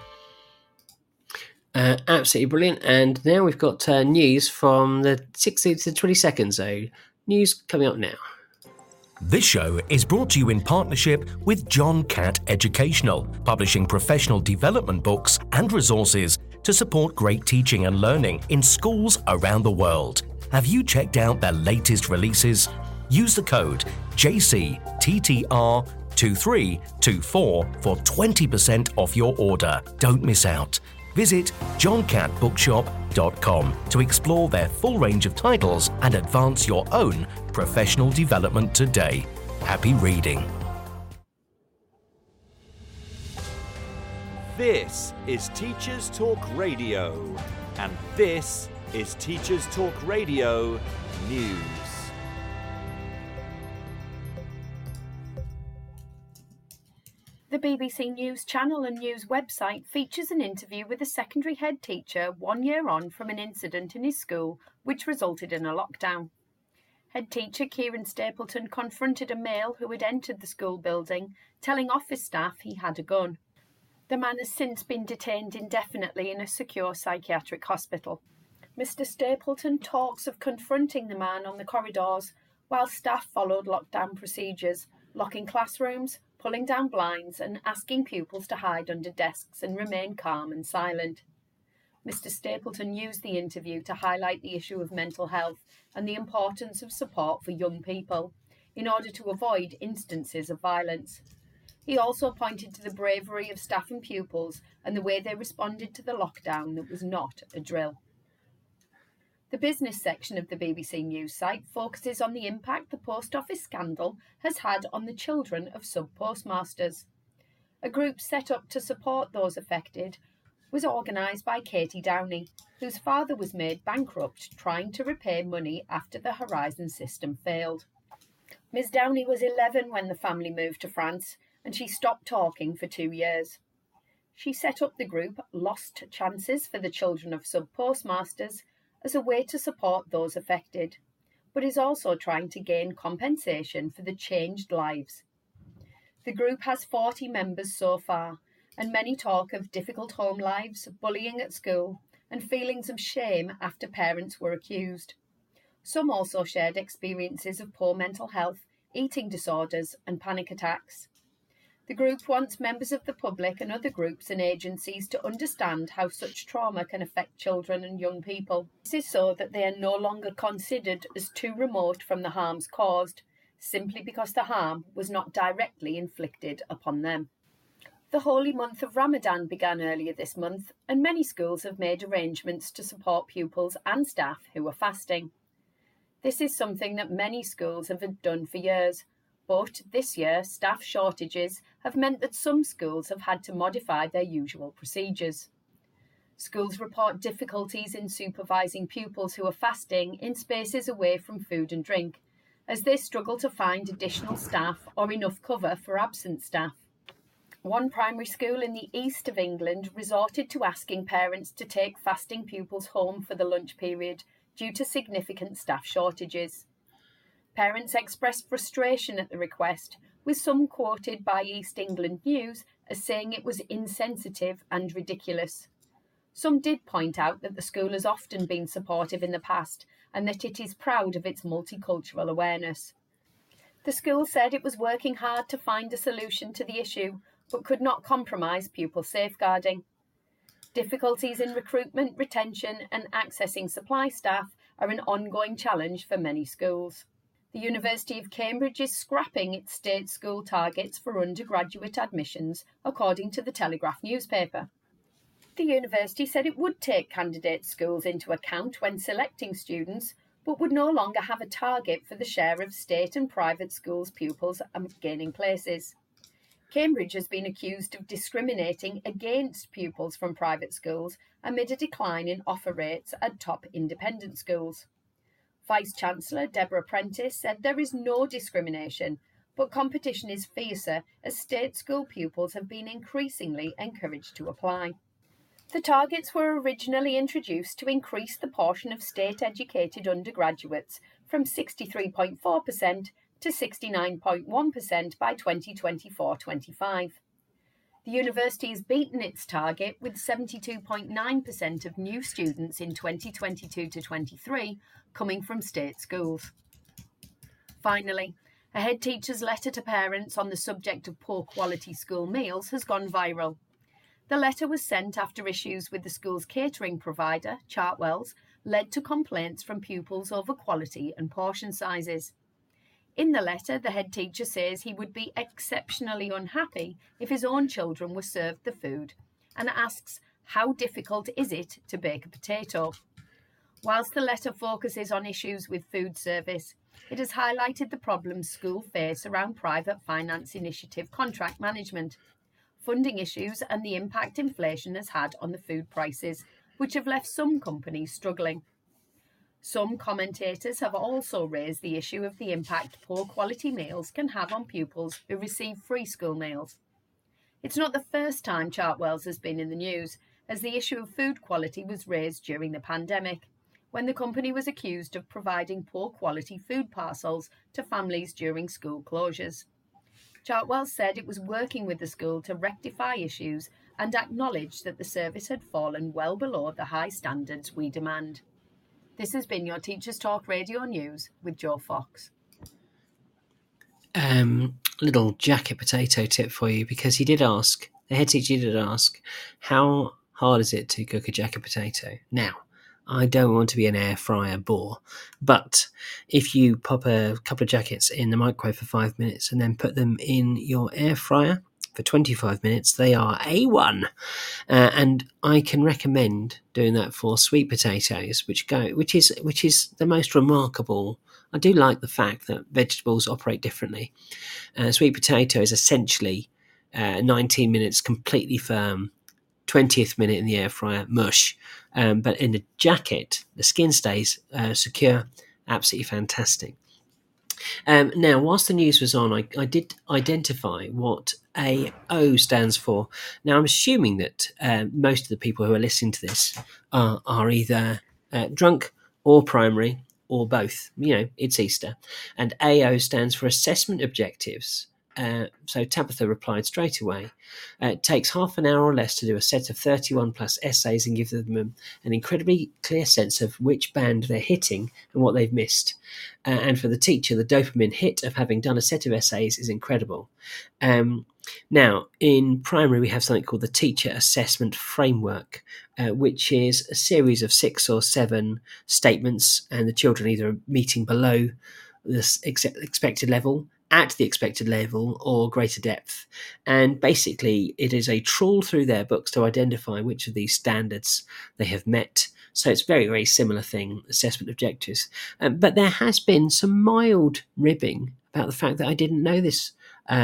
Absolutely brilliant. And now we've got news from the 16th to 22nd. So news coming up now. This show is brought to you in partnership with John Catt Educational, publishing professional development books and resources to support great teaching and learning in schools around the world. Have you checked out their latest releases? Use the code JCTTR2324 for 20% off your order. Don't miss out. Visit johncattbookshop.com to explore their full range of titles and advance your own professional development today. Happy reading. This is Teachers Talk Radio, and this is Teachers Talk Radio News. The BBC News channel and news website features an interview with a secondary head teacher 1 year on from an incident in his school which resulted in a lockdown. Head teacher Kieran Stapleton confronted a male who had entered the school building, telling office staff he had a gun. The man has since been detained indefinitely in a secure psychiatric hospital. Mr. Stapleton talks of confronting the man on the corridors while staff followed lockdown procedures, locking classrooms, pulling down blinds and asking pupils to hide under desks and remain calm and silent. Mr. Stapleton used the interview to highlight the issue of mental health and the importance of support for young people in order to avoid instances of violence. He also pointed to the bravery of staff and pupils and the way they responded to the lockdown that was not a drill. The business section of the BBC News site focuses on the impact the post office scandal has had on the children of sub-postmasters. A group set up to support those affected was organised by Katie Downey, whose father was made bankrupt trying to repay money after the Horizon system failed. Ms Downey was 11 when the family moved to France, and she stopped talking for 2 years. She set up the group Lost Chances for the Children of Sub-Postmasters as a way to support those affected, but is also trying to gain compensation for the changed lives. The group has 40 members so far, and many talk of difficult home lives, bullying at school, and feelings of shame after parents were accused. Some also shared experiences of poor mental health, eating disorders, and panic attacks. The group wants members of the public and other groups and agencies to understand how such trauma can affect children and young people. This is so that they are no longer considered as too remote from the harms caused, simply because the harm was not directly inflicted upon them. The holy month of Ramadan began earlier this month, and many schools have made arrangements to support pupils and staff who are fasting. This is something that many schools have done for years, but this year staff shortages have meant that some schools have had to modify their usual procedures. Schools report difficulties in supervising pupils who are fasting in spaces away from food and drink, as they struggle to find additional staff or enough cover for absent staff. One primary school in the east of England resorted to asking parents to take fasting pupils home for the lunch period due to significant staff shortages. Parents expressed frustration at the request, with some quoted by East England News as saying it was insensitive and ridiculous. Some did point out that the school has often been supportive in the past and that it is proud of its multicultural awareness. The school said it was working hard to find a solution to the issue, but could not compromise pupil safeguarding. Difficulties in recruitment, retention and accessing supply staff are an ongoing challenge for many schools. The University of Cambridge is scrapping its state school targets for undergraduate admissions, according to the Telegraph newspaper. The university said it would take candidate schools into account when selecting students, but would no longer have a target for the share of state and private schools pupils gaining places. Cambridge has been accused of discriminating against pupils from private schools amid a decline in offer rates at top independent schools. Vice-Chancellor Deborah Prentice said there is no discrimination, but competition is fiercer as state school pupils have been increasingly encouraged to apply. The targets were originally introduced to increase the portion of state-educated undergraduates from 63.4% to 69.1% by 2024-25. The university has beaten its target with 72.9% of new students in 2022-23 coming from state schools. Finally, a head teacher's letter to parents on the subject of poor quality school meals has gone viral. The letter was sent after issues with the school's catering provider, Chartwells, led to complaints from pupils over quality and portion sizes. In the letter, the head teacher says he would be exceptionally unhappy if his own children were served the food and asks, how difficult is it to bake a potato? Whilst the letter focuses on issues with food service, it has highlighted the problems schools face around private finance initiative contract management, funding issues and the impact inflation has had on the food prices, which have left some companies struggling. Some commentators have also raised the issue of the impact poor quality meals can have on pupils who receive free school meals. It's not the first time Chartwells has been in the news, as the issue of food quality was raised during the pandemic, when the company was accused of providing poor quality food parcels to families during school closures. Chartwells said it was working with the school to rectify issues and acknowledged that the service had fallen well below the high standards we demand. This has been your Teachers Talk Radio News with Joe Fox. Little jacket potato tip for you, because the head teacher did ask, how hard is it to cook a jacket potato? Now, I don't want to be an air fryer bore, but if you pop a couple of jackets in the microwave for 5 minutes and then put them in your air fryer for 25 minutes, they are A1. And I can recommend doing that for sweet potatoes, which is the most remarkable. I do like the fact that vegetables operate differently. Sweet potato is essentially 19 minutes completely firm, 20th minute in the air fryer, mush. But in the jacket, the skin stays secure, absolutely fantastic. Now, whilst the news was on, I did identify what AO stands for. Now, I'm assuming that most of the people who are listening to this are either drunk or primary or both. You know, it's Easter. And AO stands for Assessment Objectives. So Tabitha replied straight away. It takes half an hour or less to do a set of 31 plus essays and give them an incredibly clear sense of which band they're hitting and what they've missed. And for the teacher, the dopamine hit of having done a set of essays is incredible. Now, in primary, we have something called the Teacher Assessment Framework, which is a series of 6 or 7 statements, and the children either are meeting below the expected level, at the expected level, or greater depth. And basically, it is a trawl through their books to identify which of these standards they have met So it's very, very similar thing, assessment objectives. But there has been some mild ribbing about the fact that I didn't know this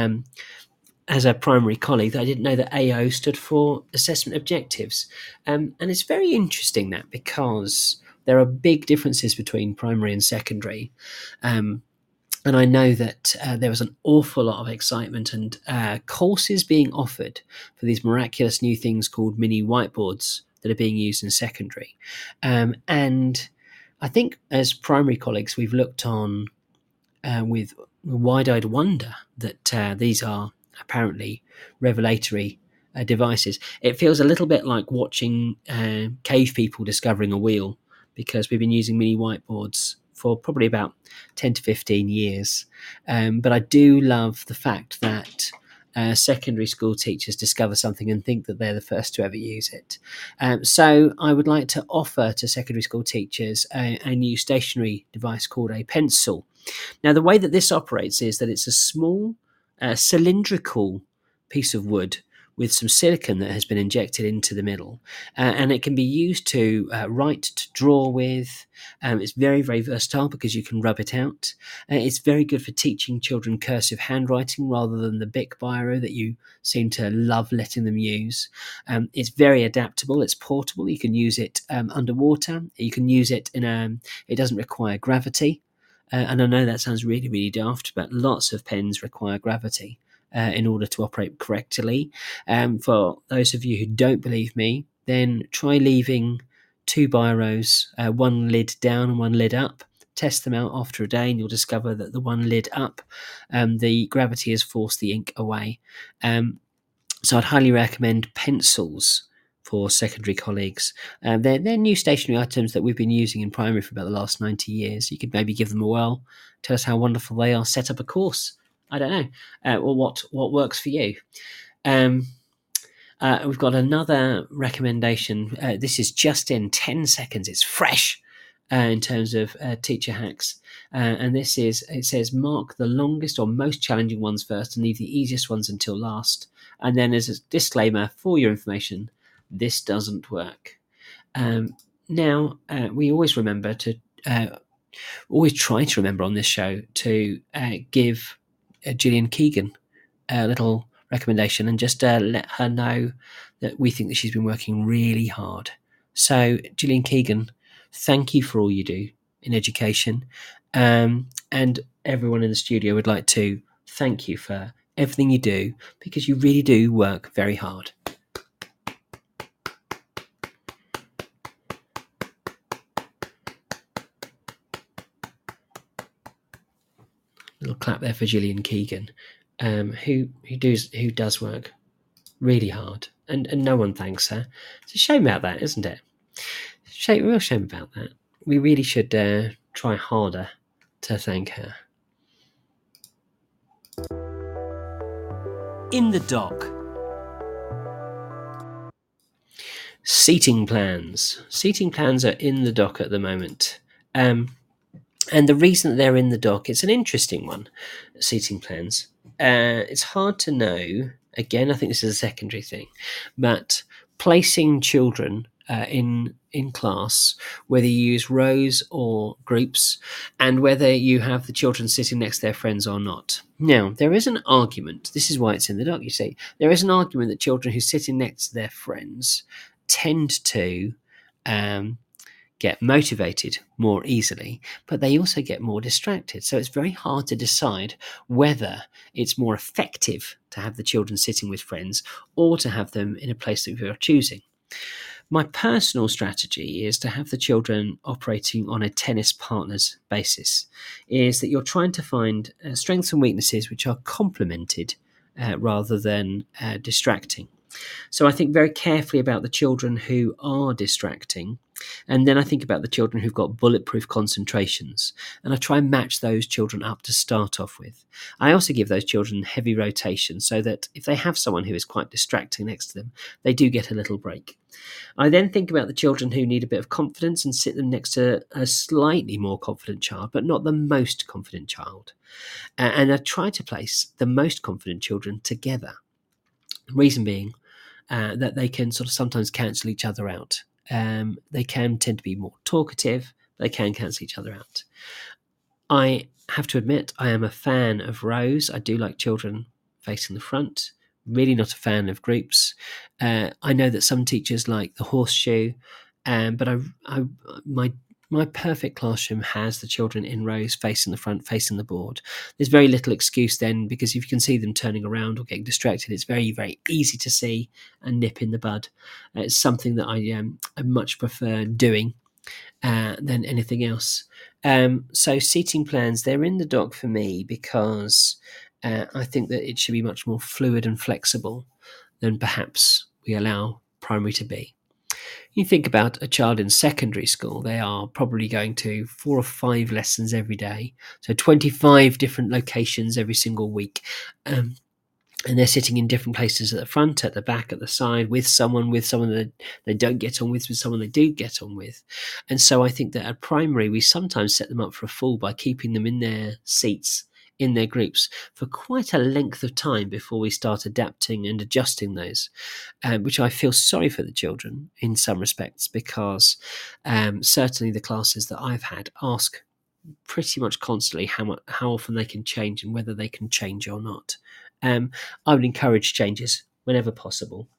as a primary colleague, that I didn't know that AO stood for assessment objectives. And it's very interesting that, because there are big differences between primary and secondary. And I know that there was an awful lot of excitement and courses being offered for these miraculous new things called mini whiteboards that are being used in secondary. And I think as primary colleagues, we've looked on with wide-eyed wonder that these are apparently revelatory devices. It feels a little bit like watching cave people discovering a wheel, because we've been using mini whiteboards for probably about 10 to 15 years. But I do love the fact that secondary school teachers discover something and think that they're the first to ever use it. So I would like to offer to secondary school teachers a new stationary device called a pencil. Now, the way that this operates is that it's a small cylindrical piece of wood with some silicone that has been injected into the middle, and it can be used to write, to draw with. It's very, very versatile because you can rub it out. It's very good for teaching children cursive handwriting rather than the Bic biro that you seem to love letting them use. It's very adaptable. It's portable. You can use it underwater. You can use it it doesn't require gravity. And I know that sounds really, really daft, but lots of pens require gravity in order to operate correctly. For those of you who don't believe me, then try leaving 2 biros, one lid down and one lid up. Test them out after a day and you'll discover that the one lid up, the gravity has forced the ink away. So I'd highly recommend pencils for secondary colleagues. They're new stationary items that we've been using in primary for about the last 90 years. You could maybe give them a whirl, tell us how wonderful they are, set up a course. I don't know, or what works for you. We've got another recommendation. This is just in 10 seconds. It's fresh in terms of teacher hacks. And it says, mark the longest or most challenging ones first and leave the easiest ones until last. And then as a disclaimer, for your information, this doesn't work. Now, we always remember to, always try to remember on this show to give Gillian Keegan a little recommendation and just let her know that we think that she's been working really hard. So, Gillian Keegan, thank you for all you do in education. And everyone in the studio would like to thank you for everything you do, because you really do work very hard. Little clap there for Gillian Keegan, who does work really hard, and no one thanks her. It's a shame about that, isn't it? Real shame about that. We really should try harder to thank her. In the dock. Seating plans. Seating plans are in the dock at the moment. And the reason that they're in the dock, it's an interesting one, seating plans. It's hard to know. Again, I think this is a secondary thing, but placing children in class, whether you use rows or groups, and whether you have the children sitting next to their friends or not. Now, there is an argument. This is why it's in the dock, you see. There is an argument that children who sit next to their friends tend to get motivated more easily, but they also get more distracted. So it's very hard to decide whether it's more effective to have the children sitting with friends or to have them in a place that you're choosing. My personal strategy is to have the children operating on a tennis partners basis, is that you're trying to find strengths and weaknesses which are complemented rather than distracting. So I think very carefully about the children who are distracting, and then I think about the children who've got bulletproof concentrations, and I try and match those children up to start off with. I also give those children heavy rotation so that if they have someone who is quite distracting next to them, they do get a little break. I then think about the children who need a bit of confidence and sit them next to a slightly more confident child, but not the most confident child. And I try to place the most confident children together. Reason being that they can sort of sometimes cancel each other out. They can tend to be more talkative. They can cancel each other out. I have to admit, I am a fan of rows. I do like children facing the front. Really not a fan of groups. I know that some teachers like the horseshoe, but my perfect classroom has the children in rows facing the front, facing the board. There's very little excuse then, because if you can see them turning around or getting distracted, it's very, very easy to see and nip in the bud. It's something that I much prefer doing than anything else. So seating plans, they're in the doc for me because I think that it should be much more fluid and flexible than perhaps we allow primary to be. You think about a child in secondary school, they are probably going to 4 or 5 lessons every day, so 25 different locations every single week. And they're sitting in different places at the front, at the back, at the side, with someone that they don't get on with someone they do get on with. And so I think that at primary, we sometimes set them up for a fall by keeping them in their seats, in their groups, for quite a length of time before we start adapting and adjusting those, which I feel sorry for the children in some respects, because certainly the classes that I've had ask pretty much constantly how often they can change and whether they can change or not. I would encourage changes whenever possible.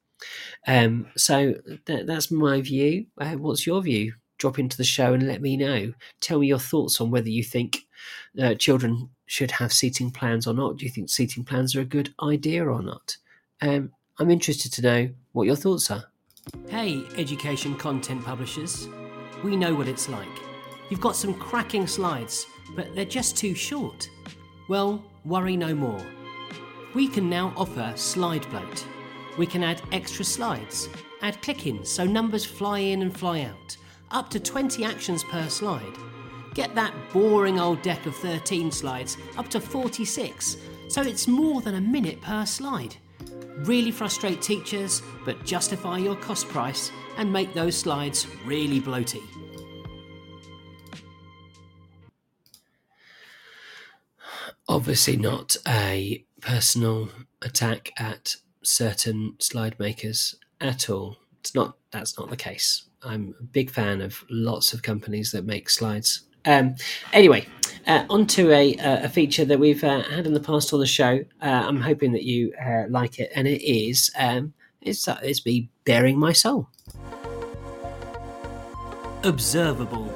So that's my view. What's your view? Drop into the show and let me know. Tell me your thoughts on whether you think children should have seating plans or not. Do you think seating plans are a good idea or not? I'm interested to know what your thoughts are. Hey, education content publishers. We know what it's like. You've got some cracking slides, but they're just too short. Well, worry no more. We can now offer Slide Bloat. We can add extra slides, add click-ins so numbers fly in and fly out, up to 20 actions per slide. Get that boring old deck of 13 slides up to 46, so it's more than a minute per slide. Really frustrate teachers, but justify your cost price and make those slides really bloaty. Obviously not a personal attack at certain slide makers at all. That's not the case. I'm a big fan of lots of companies that make slides. Anyway, on to a feature that we've had in the past on the show. I'm hoping that you like it, and it is it's me bearing my soul. Observable.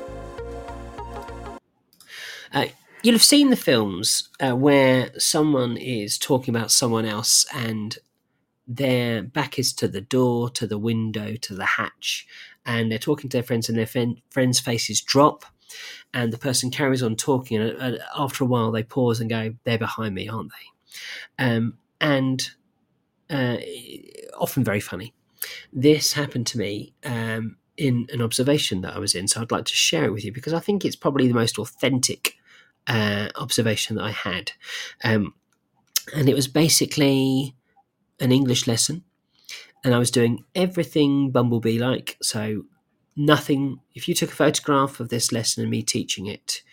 You'll have seen the films where someone is talking about someone else and their back is to the door, to the window, to the hatch, and they're talking to their friends, and their friends' faces drop, and the person carries on talking, and after a while they pause and go, they're behind me, aren't they? And often very funny. This happened to me in an observation that I was in, so I'd like to share it with you because I think it's probably the most authentic observation that I had. And it was basically an English lesson, and I was doing everything Bumblebee-like, so nothing. If you took a photograph of this lesson and me teaching it,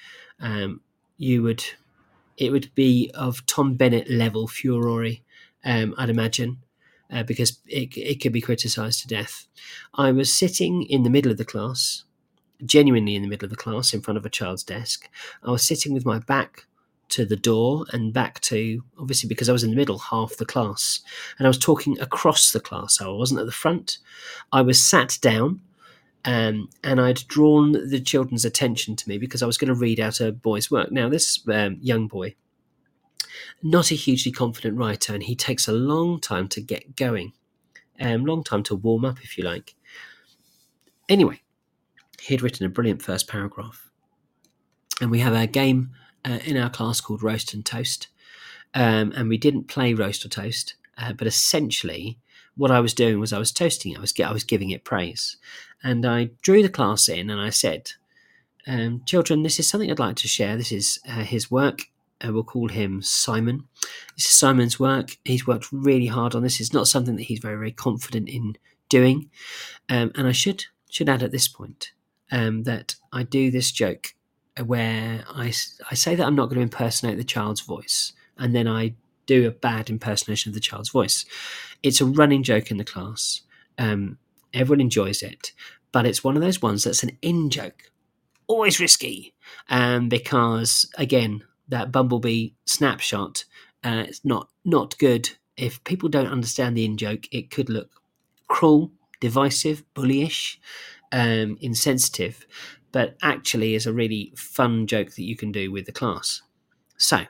it would be of Tom Bennett level furore, I'd imagine, because it could be criticised to death. I was sitting in the middle of the class, genuinely in the middle of the class, in front of a child's desk. I was sitting with my back to the door and back to, obviously because I was in the middle, half the class, and I was talking across the class, so I wasn't at the front. I was sat down, and I'd drawn the children's attention to me because I was going to read out a boy's work. Now, this young boy, not a hugely confident writer, and he takes a long time to get going, long time to warm up, if you like. Anyway, he had written a brilliant first paragraph, and we have a game in our class called Roast and Toast, and we didn't play Roast or Toast, but essentially what I was doing was I was toasting it. I was giving it praise, and I drew the class in and I said, children, this is something I'd like to share. This is his work. We'll call him Simon. This is Simon's work. He's worked really hard on this. It's not something that he's very, very confident in doing, and I should add at this point that I do this joke where I say that I'm not going to impersonate the child's voice, and then I do a bad impersonation of the child's voice. It's a running joke in the class. Everyone enjoys it, but it's one of those ones that's an in-joke. Always risky, because, again, that Bumblebee snapshot, it's not good. If people don't understand the in-joke, it could look cruel, divisive, bullyish, insensitive, but actually is a really fun joke that you can do with the class. So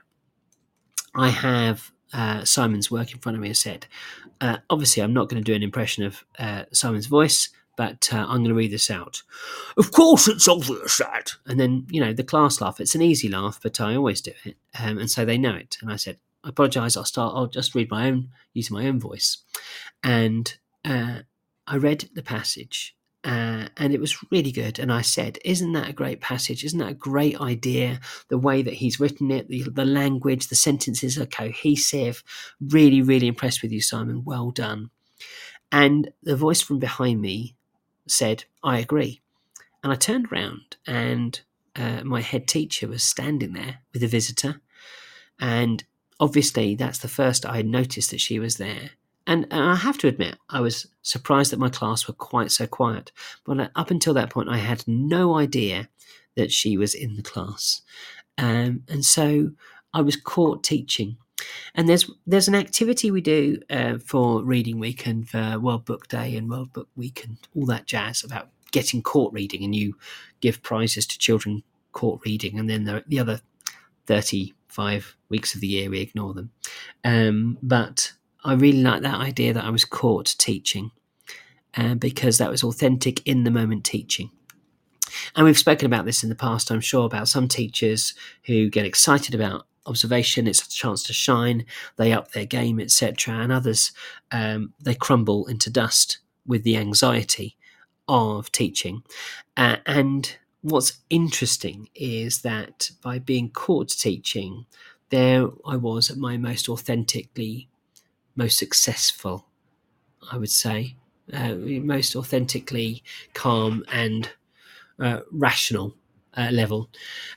I have Simon's work in front of me, as said. Obviously, I'm not going to do an impression of Simon's voice, but I'm going to read this out. Of course, it's obvious that. And then, the class laugh. It's an easy laugh, but I always do it. And so they know it. And I said, I apologise, I'll just read using my own voice. And I read the passage, and it was really good. And I said, isn't that a great passage? Isn't that a great idea? The way that he's written it, the language, the sentences are cohesive. Really, really impressed with you, Simon. Well done. And the voice from behind me said, I agree. And I turned around, and my head teacher was standing there with a visitor. And obviously, that's the first I had noticed that she was there. And I have to admit, I was surprised that my class were quite so quiet. But up until that point, I had no idea that she was in the class. And so I was caught teaching. And there's an activity we do for Reading Week and for World Book Day and World Book Week and all that jazz about getting caught reading. And you give prizes to children caught reading. And then the other 35 weeks of the year, we ignore them. But I really like that idea that I was caught teaching, because that was authentic in the moment teaching. And we've spoken about this in the past, I'm sure, about some teachers who get excited about observation. It's a chance to shine. They up their game, etc. And others, they crumble into dust with the anxiety of teaching. And what's interesting is that by being caught teaching, there I was at my most successful, I would say, most authentically calm and rational level.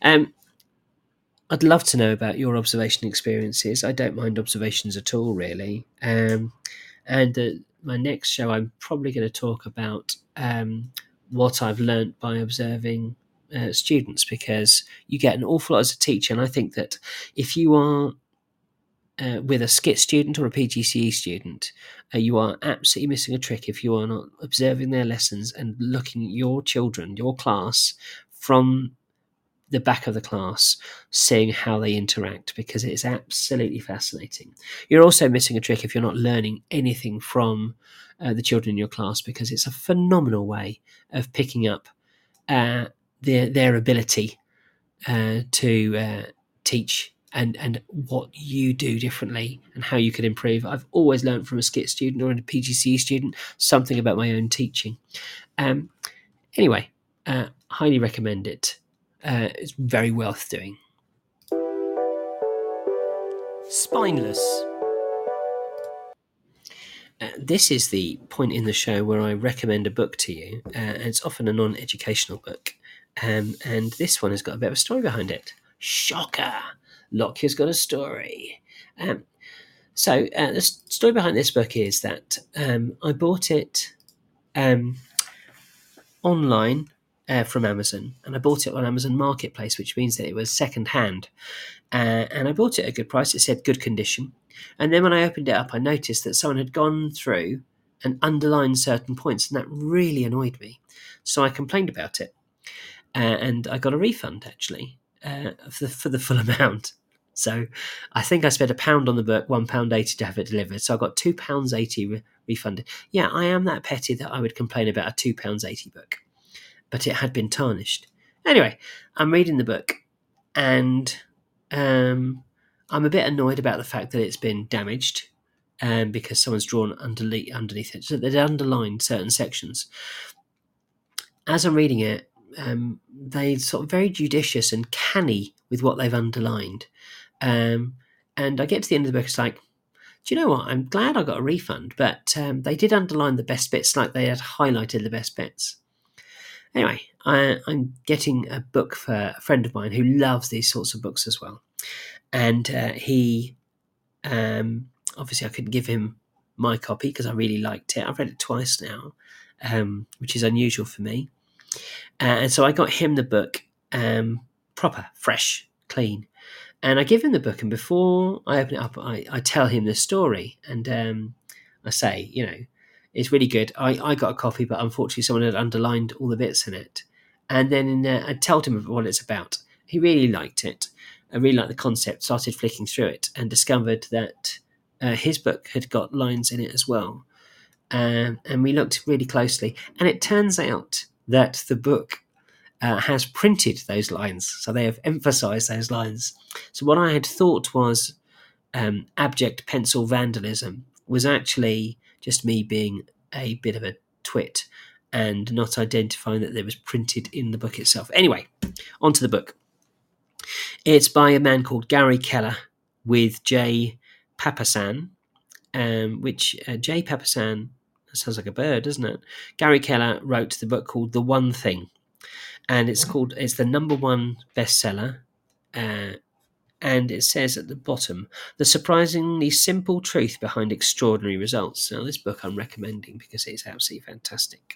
I'd love to know about your observation experiences. I don't mind observations at all, really. And my next show, I'm probably going to talk about what I've learnt by observing students, because you get an awful lot as a teacher. And I think that if you are with a SCIT student or a PGCE student, you are absolutely missing a trick if you are not observing their lessons and looking at your children, your class, from the back of the class, seeing how they interact, because it is absolutely fascinating. You're also missing a trick if you're not learning anything from the children in your class, because it's a phenomenal way of picking up their ability to teach and what you do differently and how you could improve. I've always learned from a SCIT student or a PGCE student something about my own teaching. Anyway, highly recommend it. It's very worth doing. Spineless. This is the point in the show where I recommend a book to you, and it's often a non-educational book. And this one has got a bit of a story behind it. Shocker! Lockyer's got a story. So the story behind this book is that I bought it online from Amazon, and I bought it on Amazon Marketplace, which means that it was second hand. And I bought it at a good price. It said good condition. And then when I opened it up, I noticed that someone had gone through and underlined certain points, and that really annoyed me. So I complained about it. And I got a refund, actually, for the full amount. So I think I spent £1 on the book, £1.80 to have it delivered. So I got £2.80 refunded. Yeah, I am that petty that I would complain about a £2.80 book. But it had been tarnished. Anyway, I'm reading the book, and I'm a bit annoyed about the fact that it's been damaged, because someone's drawn underneath it. So they'd underlined certain sections. As I'm reading it, they're sort of very judicious and canny with what they've underlined. And I get to the end of the book, it's like, do you know what? I'm glad I got a refund, but they did underline the best bits, like they had highlighted the best bits. Anyway, I'm getting a book for a friend of mine who loves these sorts of books as well. And he, obviously I couldn't give him my copy because I really liked it. I've read it twice now. which is unusual for me. And so I got him the book, proper, fresh, clean. And I give him the book, and before I open it up, I tell him the story. And I say, it's really good. I got a copy, but unfortunately someone had underlined all the bits in it. And then I told him what it's about. He really liked it. I really liked the concept, started flicking through it, and discovered that his book had got lines in it as well. And we looked really closely. And it turns out that the book has printed those lines. So they have emphasised those lines. So what I had thought was abject pencil vandalism was actually just me being a bit of a twit and not identifying that there was printed in the book itself. Anyway, on to the book. It's by a man called Gary Keller with Jay Papasan, which Jay Papasan, that sounds like a bird, doesn't it? Gary Keller wrote the book called The One Thing, and it's the number one bestseller. And it says at the bottom, the surprisingly simple truth behind extraordinary results. Now, this book I'm recommending because it's absolutely fantastic.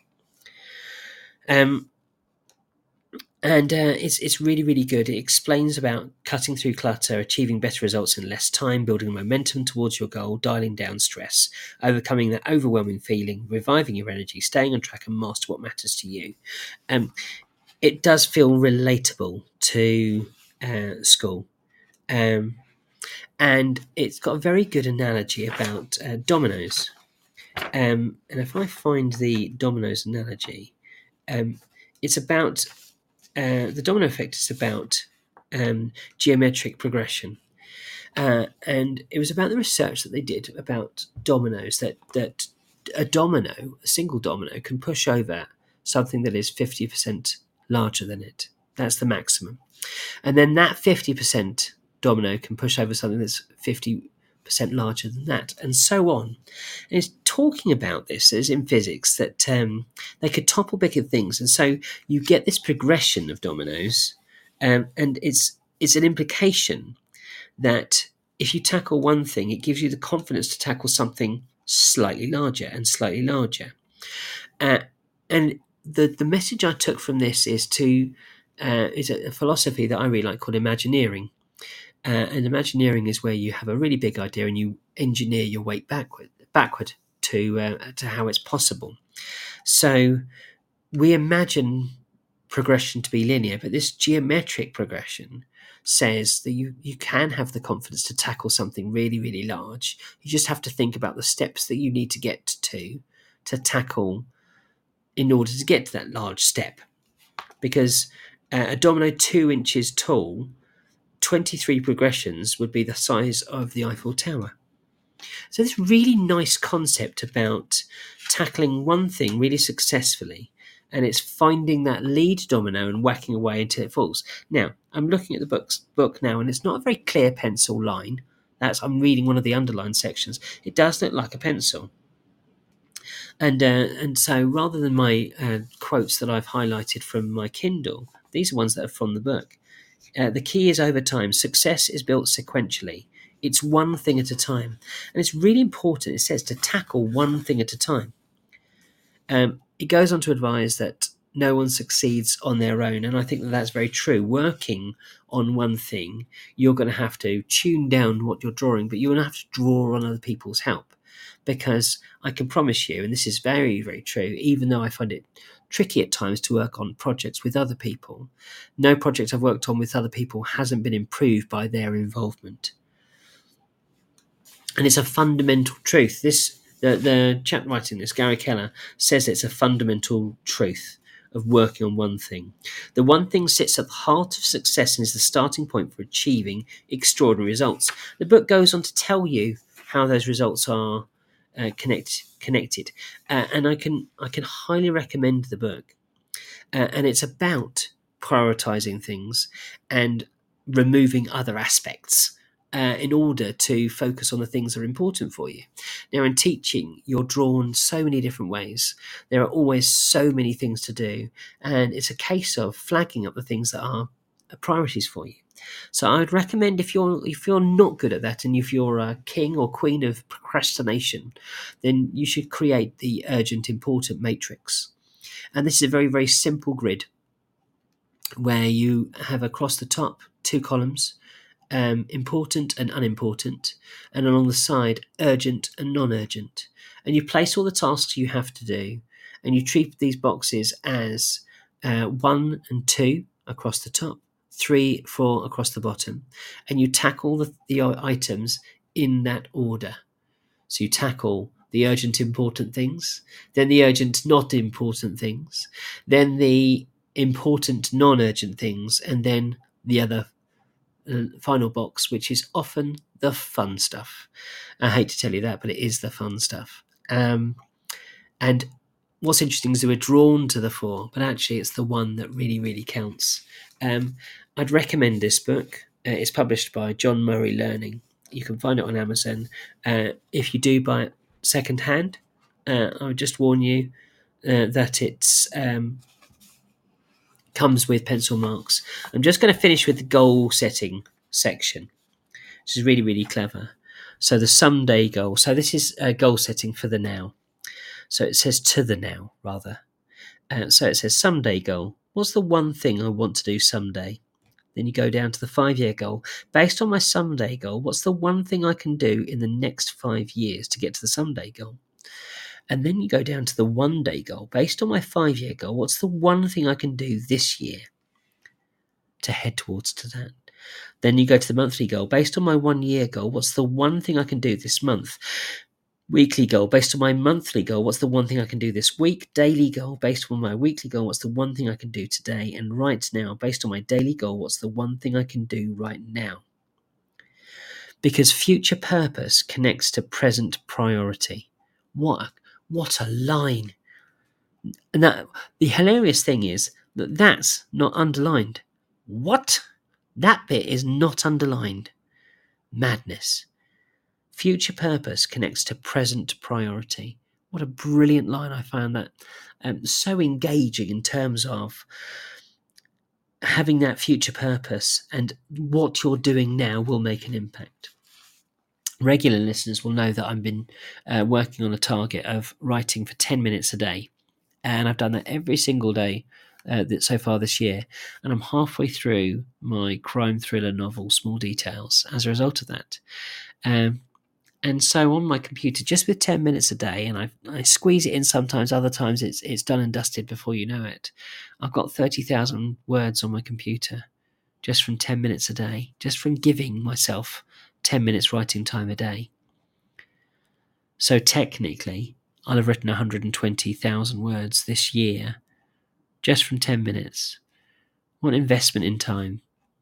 And it's really, really good. It explains about cutting through clutter, achieving better results in less time, building momentum towards your goal, dialing down stress, overcoming that overwhelming feeling, reviving your energy, staying on track and master what matters to you. It does feel relatable to school. And it's got a very good analogy about dominoes. And if I find the dominoes analogy, it's about the domino effect is about geometric progression. And it was about the research that they did about dominoes, that a single domino can push over something that is 50% larger than it. That's the maximum. And then that 50% domino can push over something that's 50% larger than that, and so on. And it's talking about this as in physics that they could topple bigger things, and so you get this progression of dominoes, and it's an implication that if you tackle one thing, it gives you the confidence to tackle something slightly larger and slightly larger. And the message I took from this is a philosophy that I really like called Imagineering. And Imagineering is where you have a really big idea and you engineer your way backward to how it's possible. So we imagine progression to be linear, but this geometric progression says that you can have the confidence to tackle something really, really large. You just have to think about the steps that you need to get to tackle in order to get to that large step. Because a domino 2 inches tall, 23 progressions would be the size of the Eiffel Tower. So this really nice concept about tackling one thing really successfully, and it's finding that lead domino and whacking away until it falls. Now, I'm looking at the book now, and it's not a very clear pencil line. I'm reading one of the underlined sections. It does look like a pencil. And so rather than my quotes that I've highlighted from my Kindle, these are ones that are from the book. The key is over time. Success is built sequentially. It's one thing at a time. And it's really important, it says, to tackle one thing at a time. It goes on to advise that no one succeeds on their own. And I think that that's very true. Working on one thing, you're going to have to tune down what you're drawing, but you're going to have to draw on other people's help. Because I can promise you, and this is very, very true, even though I find it tricky at times to work on projects with other people, no project I've worked on with other people hasn't been improved by their involvement. And it's a fundamental truth. The chap writing this, Gary Keller, says it's a fundamental truth of working on one thing. The one thing sits at the heart of success and is the starting point for achieving extraordinary results. The book goes on to tell you how those results are connected, and I can highly recommend the book. And it's about prioritizing things and removing other aspects in order to focus on the things that are important for you. Now, in teaching, you're drawn so many different ways. There are always so many things to do, and it's a case of flagging up the things that are priorities for you. So I would recommend, if you're not good at that, and if you're a king or queen of procrastination, then you should create the urgent important matrix. And this is a very, very simple grid where you have across the top 2 columns, important and unimportant, and along the side urgent and non-urgent. And you place all the tasks you have to do, and you treat these boxes as 1 and 2 across the top, 3, 4 across the bottom, and you tackle the items in that order. So you tackle the urgent important things, then the urgent not important things, then the important non-urgent things, and then the other final box, which is often the fun stuff. I hate to tell you that, but it is the fun stuff. And what's interesting is that we're drawn to the 4, but actually it's the 1 that really, really counts. I'd recommend this book. It's published by John Murray Learning. You can find it on Amazon. If you do buy it second hand, I would just warn you that it's comes with pencil marks. I'm just going to finish with the goal setting section, which is really, really clever. So the someday goal. So this is goal setting for the now. So it says to the now, rather. So it says someday goal. What's the one thing I want to do someday? Then you go down to the 5-year goal. Based on my someday goal, what's the one thing I can do in the next 5 years to get to the someday goal? And then you go down to the 1-day goal. Based on my 5-year goal, what's the one thing I can do this year to head towards to that? Then you go to the monthly goal. Based on my 1-year goal, what's the one thing I can do this month? Weekly goal. Based on my monthly goal, what's the one thing I can do this week? Daily goal. Based on my weekly goal, what's the one thing I can do today? And right now, based on my daily goal, what's the one thing I can do right now? Because future purpose connects to present priority. What a line. And the hilarious thing is that that's not underlined. What? That bit is not underlined. Madness. Future purpose connects to present priority. What a brilliant line. I found that so engaging in terms of having that future purpose, and what you're doing now will make an impact. Regular listeners will know that I've been working on a target of writing for 10 minutes a day. And I've done that every single day so far this year. And I'm halfway through my crime thriller novel, Small Details, as a result of that. And so on my computer, just with 10 minutes a day, and I squeeze it in sometimes, other times it's done and dusted before you know it. I've got 30,000 words on my computer just from 10 minutes a day, just from giving myself 10 minutes writing time a day. So technically, I'll have written 120,000 words this year just from 10 minutes. What investment in time.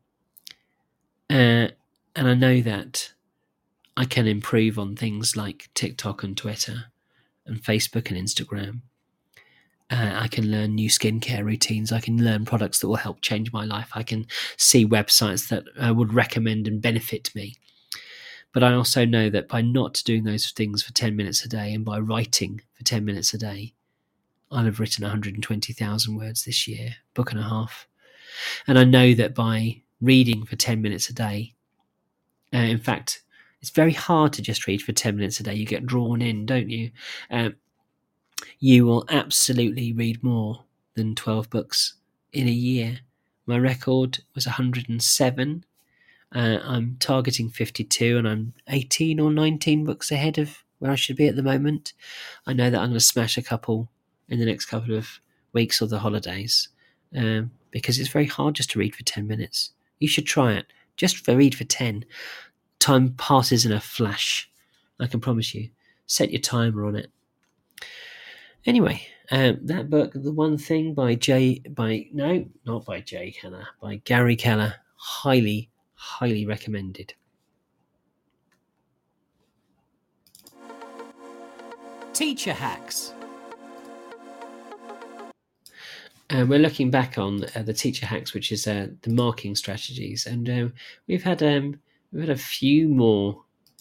And I know that I can improve on things like TikTok and Twitter and Facebook and Instagram. I can learn new skincare routines. I can learn products that will help change my life. I can see websites that would recommend and benefit me. But I also know that by not doing those things for 10 minutes a day, and by writing for 10 minutes a day, I'll have written 120,000 words this year, book and a half. And I know that by reading for 10 minutes a day, in fact, it's very hard to just read for 10 minutes a day. You get drawn in, don't you? You will absolutely read more than 12 books in a year. My record was 107. I'm targeting 52, and I'm 18 or 19 books ahead of where I should be at the moment. I know that I'm going to smash a couple in the next couple of weeks or the holidays, because it's very hard just to read for 10 minutes. You should try it. Just read for 10. Time passes in a flash. I can promise you. Set your timer on it. Anyway, that book, The One Thing by Gary Keller, highly recommended. Teacher hacks. We're looking back on the teacher hacks, which is the marking strategies, and we've had a few more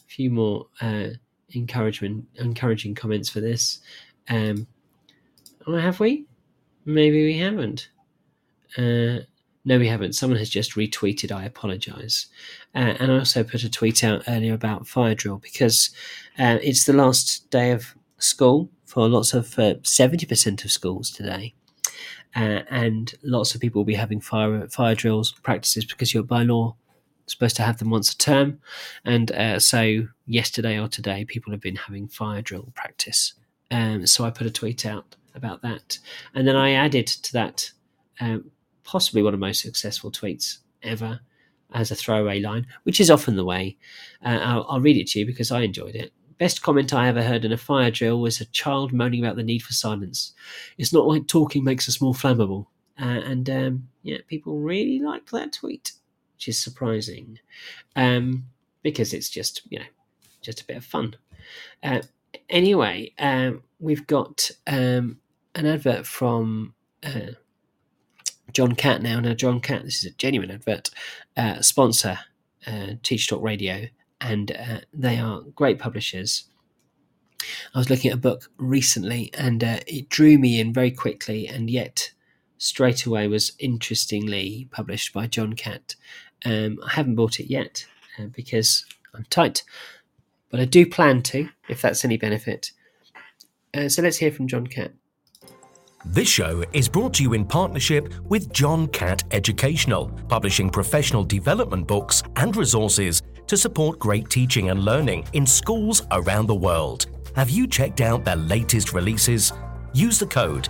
encouraging comments for this. Have we? Maybe we haven't. No, we haven't. Someone has just retweeted, I apologise. And I also put a tweet out earlier about fire drill because it's the last day of school for lots of 70% of schools today. And lots of people will be having fire drills practices because you're by law supposed to have them once a term. And so yesterday or today, people have been having fire drill practice. So I put a tweet out about that. And then I added to that possibly one of the most successful tweets ever as a throwaway line, which is often the way. I'll read it to you because I enjoyed it. Best comment I ever heard in a fire drill was a child moaning about the need for silence. It's not like talking makes us more flammable. People really liked that tweet, which is surprising because it's just a bit of fun. Anyway, we've got an advert from John Catt now. Now, John Catt, this is a genuine advert, sponsor Teach Talk Radio, and they are great publishers. I was looking at a book recently, and it drew me in very quickly, and yet straight away was interestingly published by John Catt. I haven't bought it yet because I'm tight, but I do plan to, if that's any benefit. So let's hear from John Catt. This show is brought to you in partnership with John Catt Educational, publishing professional development books and resources to support great teaching and learning in schools around the world. Have you checked out their latest releases? Use the code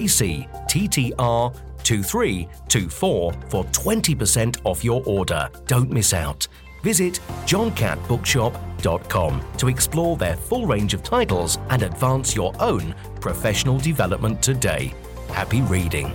JCTTR2324 for 20% off your order. Don't miss out. Visit johncattbookshop.com to explore their full range of titles and advance your own professional development today. Happy reading.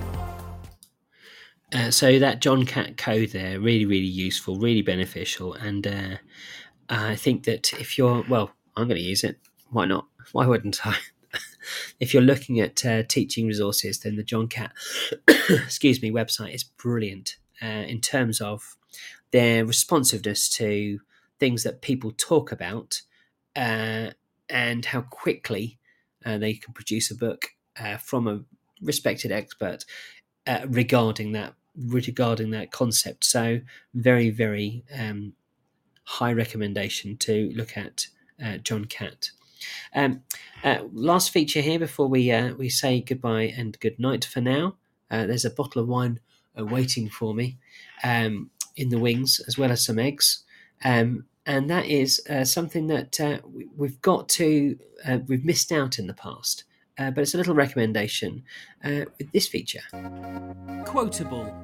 So that John Catt code there, really, really useful, really beneficial. And I think that if you're, well, I'm going to use it. Why not? Why wouldn't I? If you're looking at teaching resources, then the John Catt website is brilliant in terms of their responsiveness to things that people talk about and how quickly they can produce a book from a respected expert regarding that concept. So very, very high recommendation to look at John Catt. Last feature here before we say goodbye and good night for now. There's a bottle of wine waiting for me in the wings, as well as some eggs. And that is something that we've missed out in the past. But it's a little recommendation with this feature. Quotable.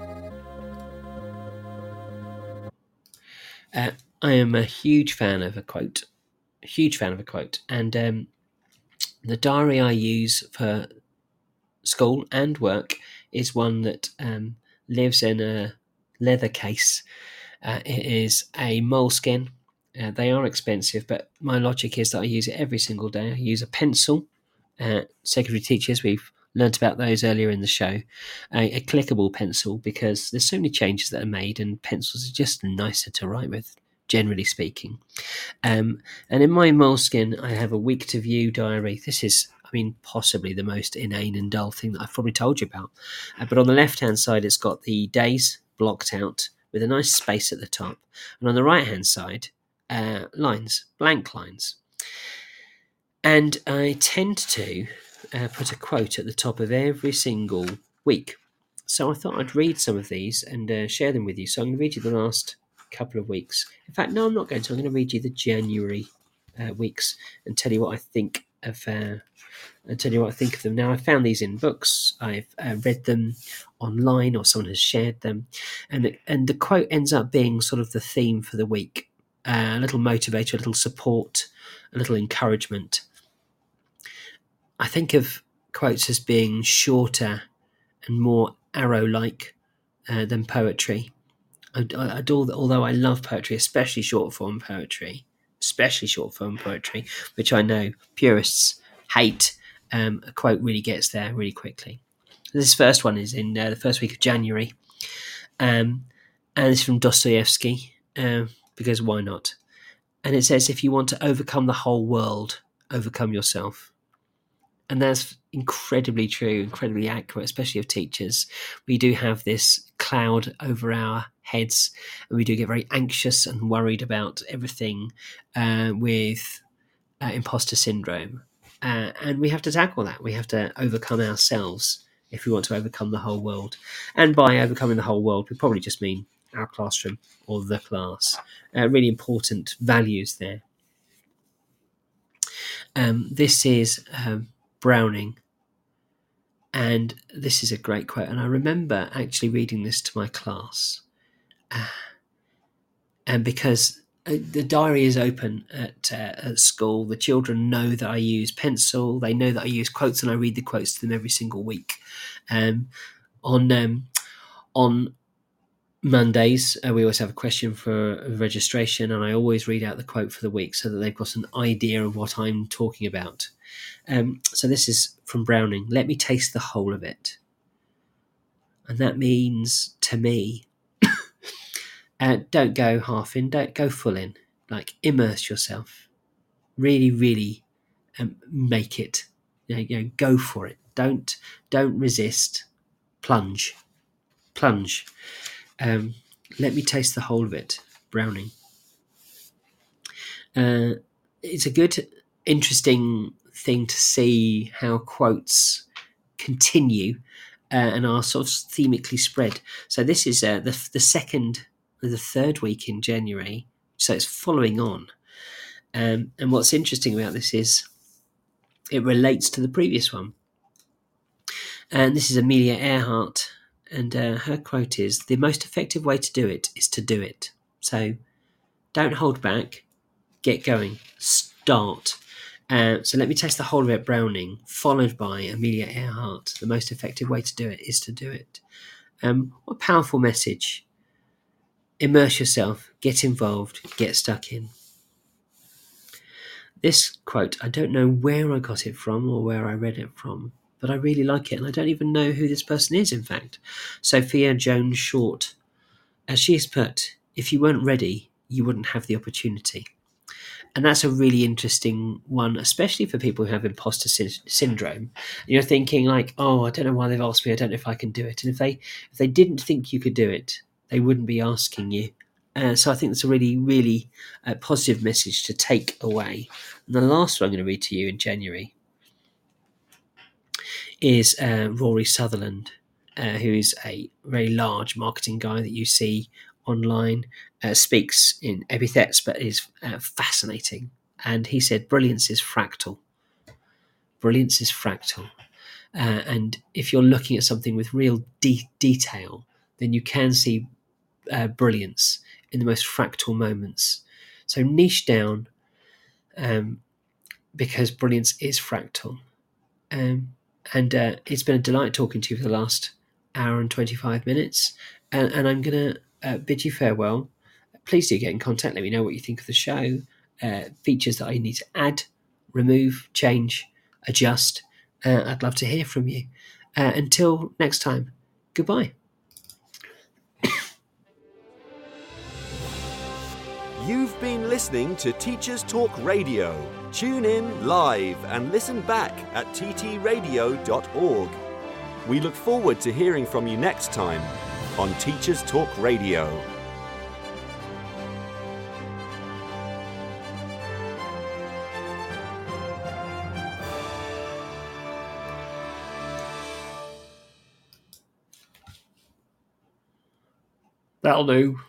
I am a huge fan of a quote. And the diary I use for school and work is one that lives in a leather case. It is a moleskin. They are expensive, but my logic is that I use it every single day. I use a pencil. Secondary teachers, we've learnt about those earlier in the show. A clickable pencil, because there's so many changes that are made and pencils are just nicer to write with, generally speaking. And in my moleskin, I have a week to view diary. This is, possibly the most inane and dull thing that I've probably told you about. But on the left-hand side, it's got the days blocked out with a nice space at the top. And on the right-hand side, lines, blank lines. And I tend to put a quote at the top of every single week. So I thought I'd read some of these and share them with you. So I'm going to read you the last couple of weeks. In fact, no, I'm not going to. I'm going to read you the January weeks and tell you what I think of them. Now, I found these in books. I've read them online, or someone has shared them, and the quote ends up being sort of the theme for the week. A little motivator, a little support, a little encouragement. I think of quotes as being shorter and more arrow-like than poetry. Although I love poetry, especially short form poetry, which I know purists hate. A quote really gets there really quickly. This first one is in the first week of January, and it's from Dostoevsky, because why not? And it says, if you want to overcome the whole world, overcome yourself. And that's incredibly true, incredibly accurate, especially of teachers. We do have this cloud over our heads, and we do get very anxious and worried about everything with imposter syndrome. And we have to tackle that. We have to overcome ourselves if we want to overcome the whole world. And by overcoming the whole world, we probably just mean our classroom or the class. Really important values there. This is Browning, and this is a great quote. And I remember actually reading this to my class, and because the diary is open at school, the children know that I use pencil. They know that I use quotes, and I read the quotes to them every single week. On Mondays, we always have a question for registration, and I always read out the quote for the week so that they've got an idea of what I'm talking about. So this is from Browning: "Let me taste the whole of it." And that means, to me, don't go half in, don't go full in. Like, immerse yourself. Really, really make it. Go for it. Don't resist. Plunge. Let me taste the whole of it. Browning. It's a good, interesting thing to see how quotes continue and are sort of themically spread. So this is the third week in January, so it's following on. And what's interesting about this is it relates to the previous one. And this is Amelia Earhart, and her quote is, "The most effective way to do it is to do it." So don't hold back, get going, start. So let me taste the whole of it, Browning, followed by Amelia Earhart. The most effective way to do it is to do it. What a powerful message. Immerse yourself, get involved, get stuck in. This quote, I don't know where I got it from or where I read it from, but I really like it, and I don't even know who this person is, in fact. Sophia Jones Short. As she has put, "If you weren't ready, you wouldn't have the opportunity." And that's a really interesting one, especially for people who have imposter syndrome. You're thinking like, oh, I don't know why they've asked me, I don't know if I can do it. And if they didn't think you could do it, they wouldn't be asking you. So I think that's a really, really positive message to take away. And the last one I'm going to read to you in January is Rory Sutherland, who is a very large marketing guy that you see online, speaks in epithets, but is fascinating. And he said, brilliance is fractal. Brilliance is fractal. And if you're looking at something with real detail, then you can see brilliance in the most fractal moments. So niche down, because brilliance is fractal. And it's been a delight talking to you for the last hour and 25 minutes. And I'm going to bid you farewell. Please do get in contact. Let me know what you think of the show. Features that I need to add, remove, change, adjust. I'd love to hear from you. Until next time, goodbye. You've been listening to Teachers Talk Radio. Tune in live and listen back at ttradio.org. We look forward to hearing from you next time on Teachers Talk Radio. That'll do.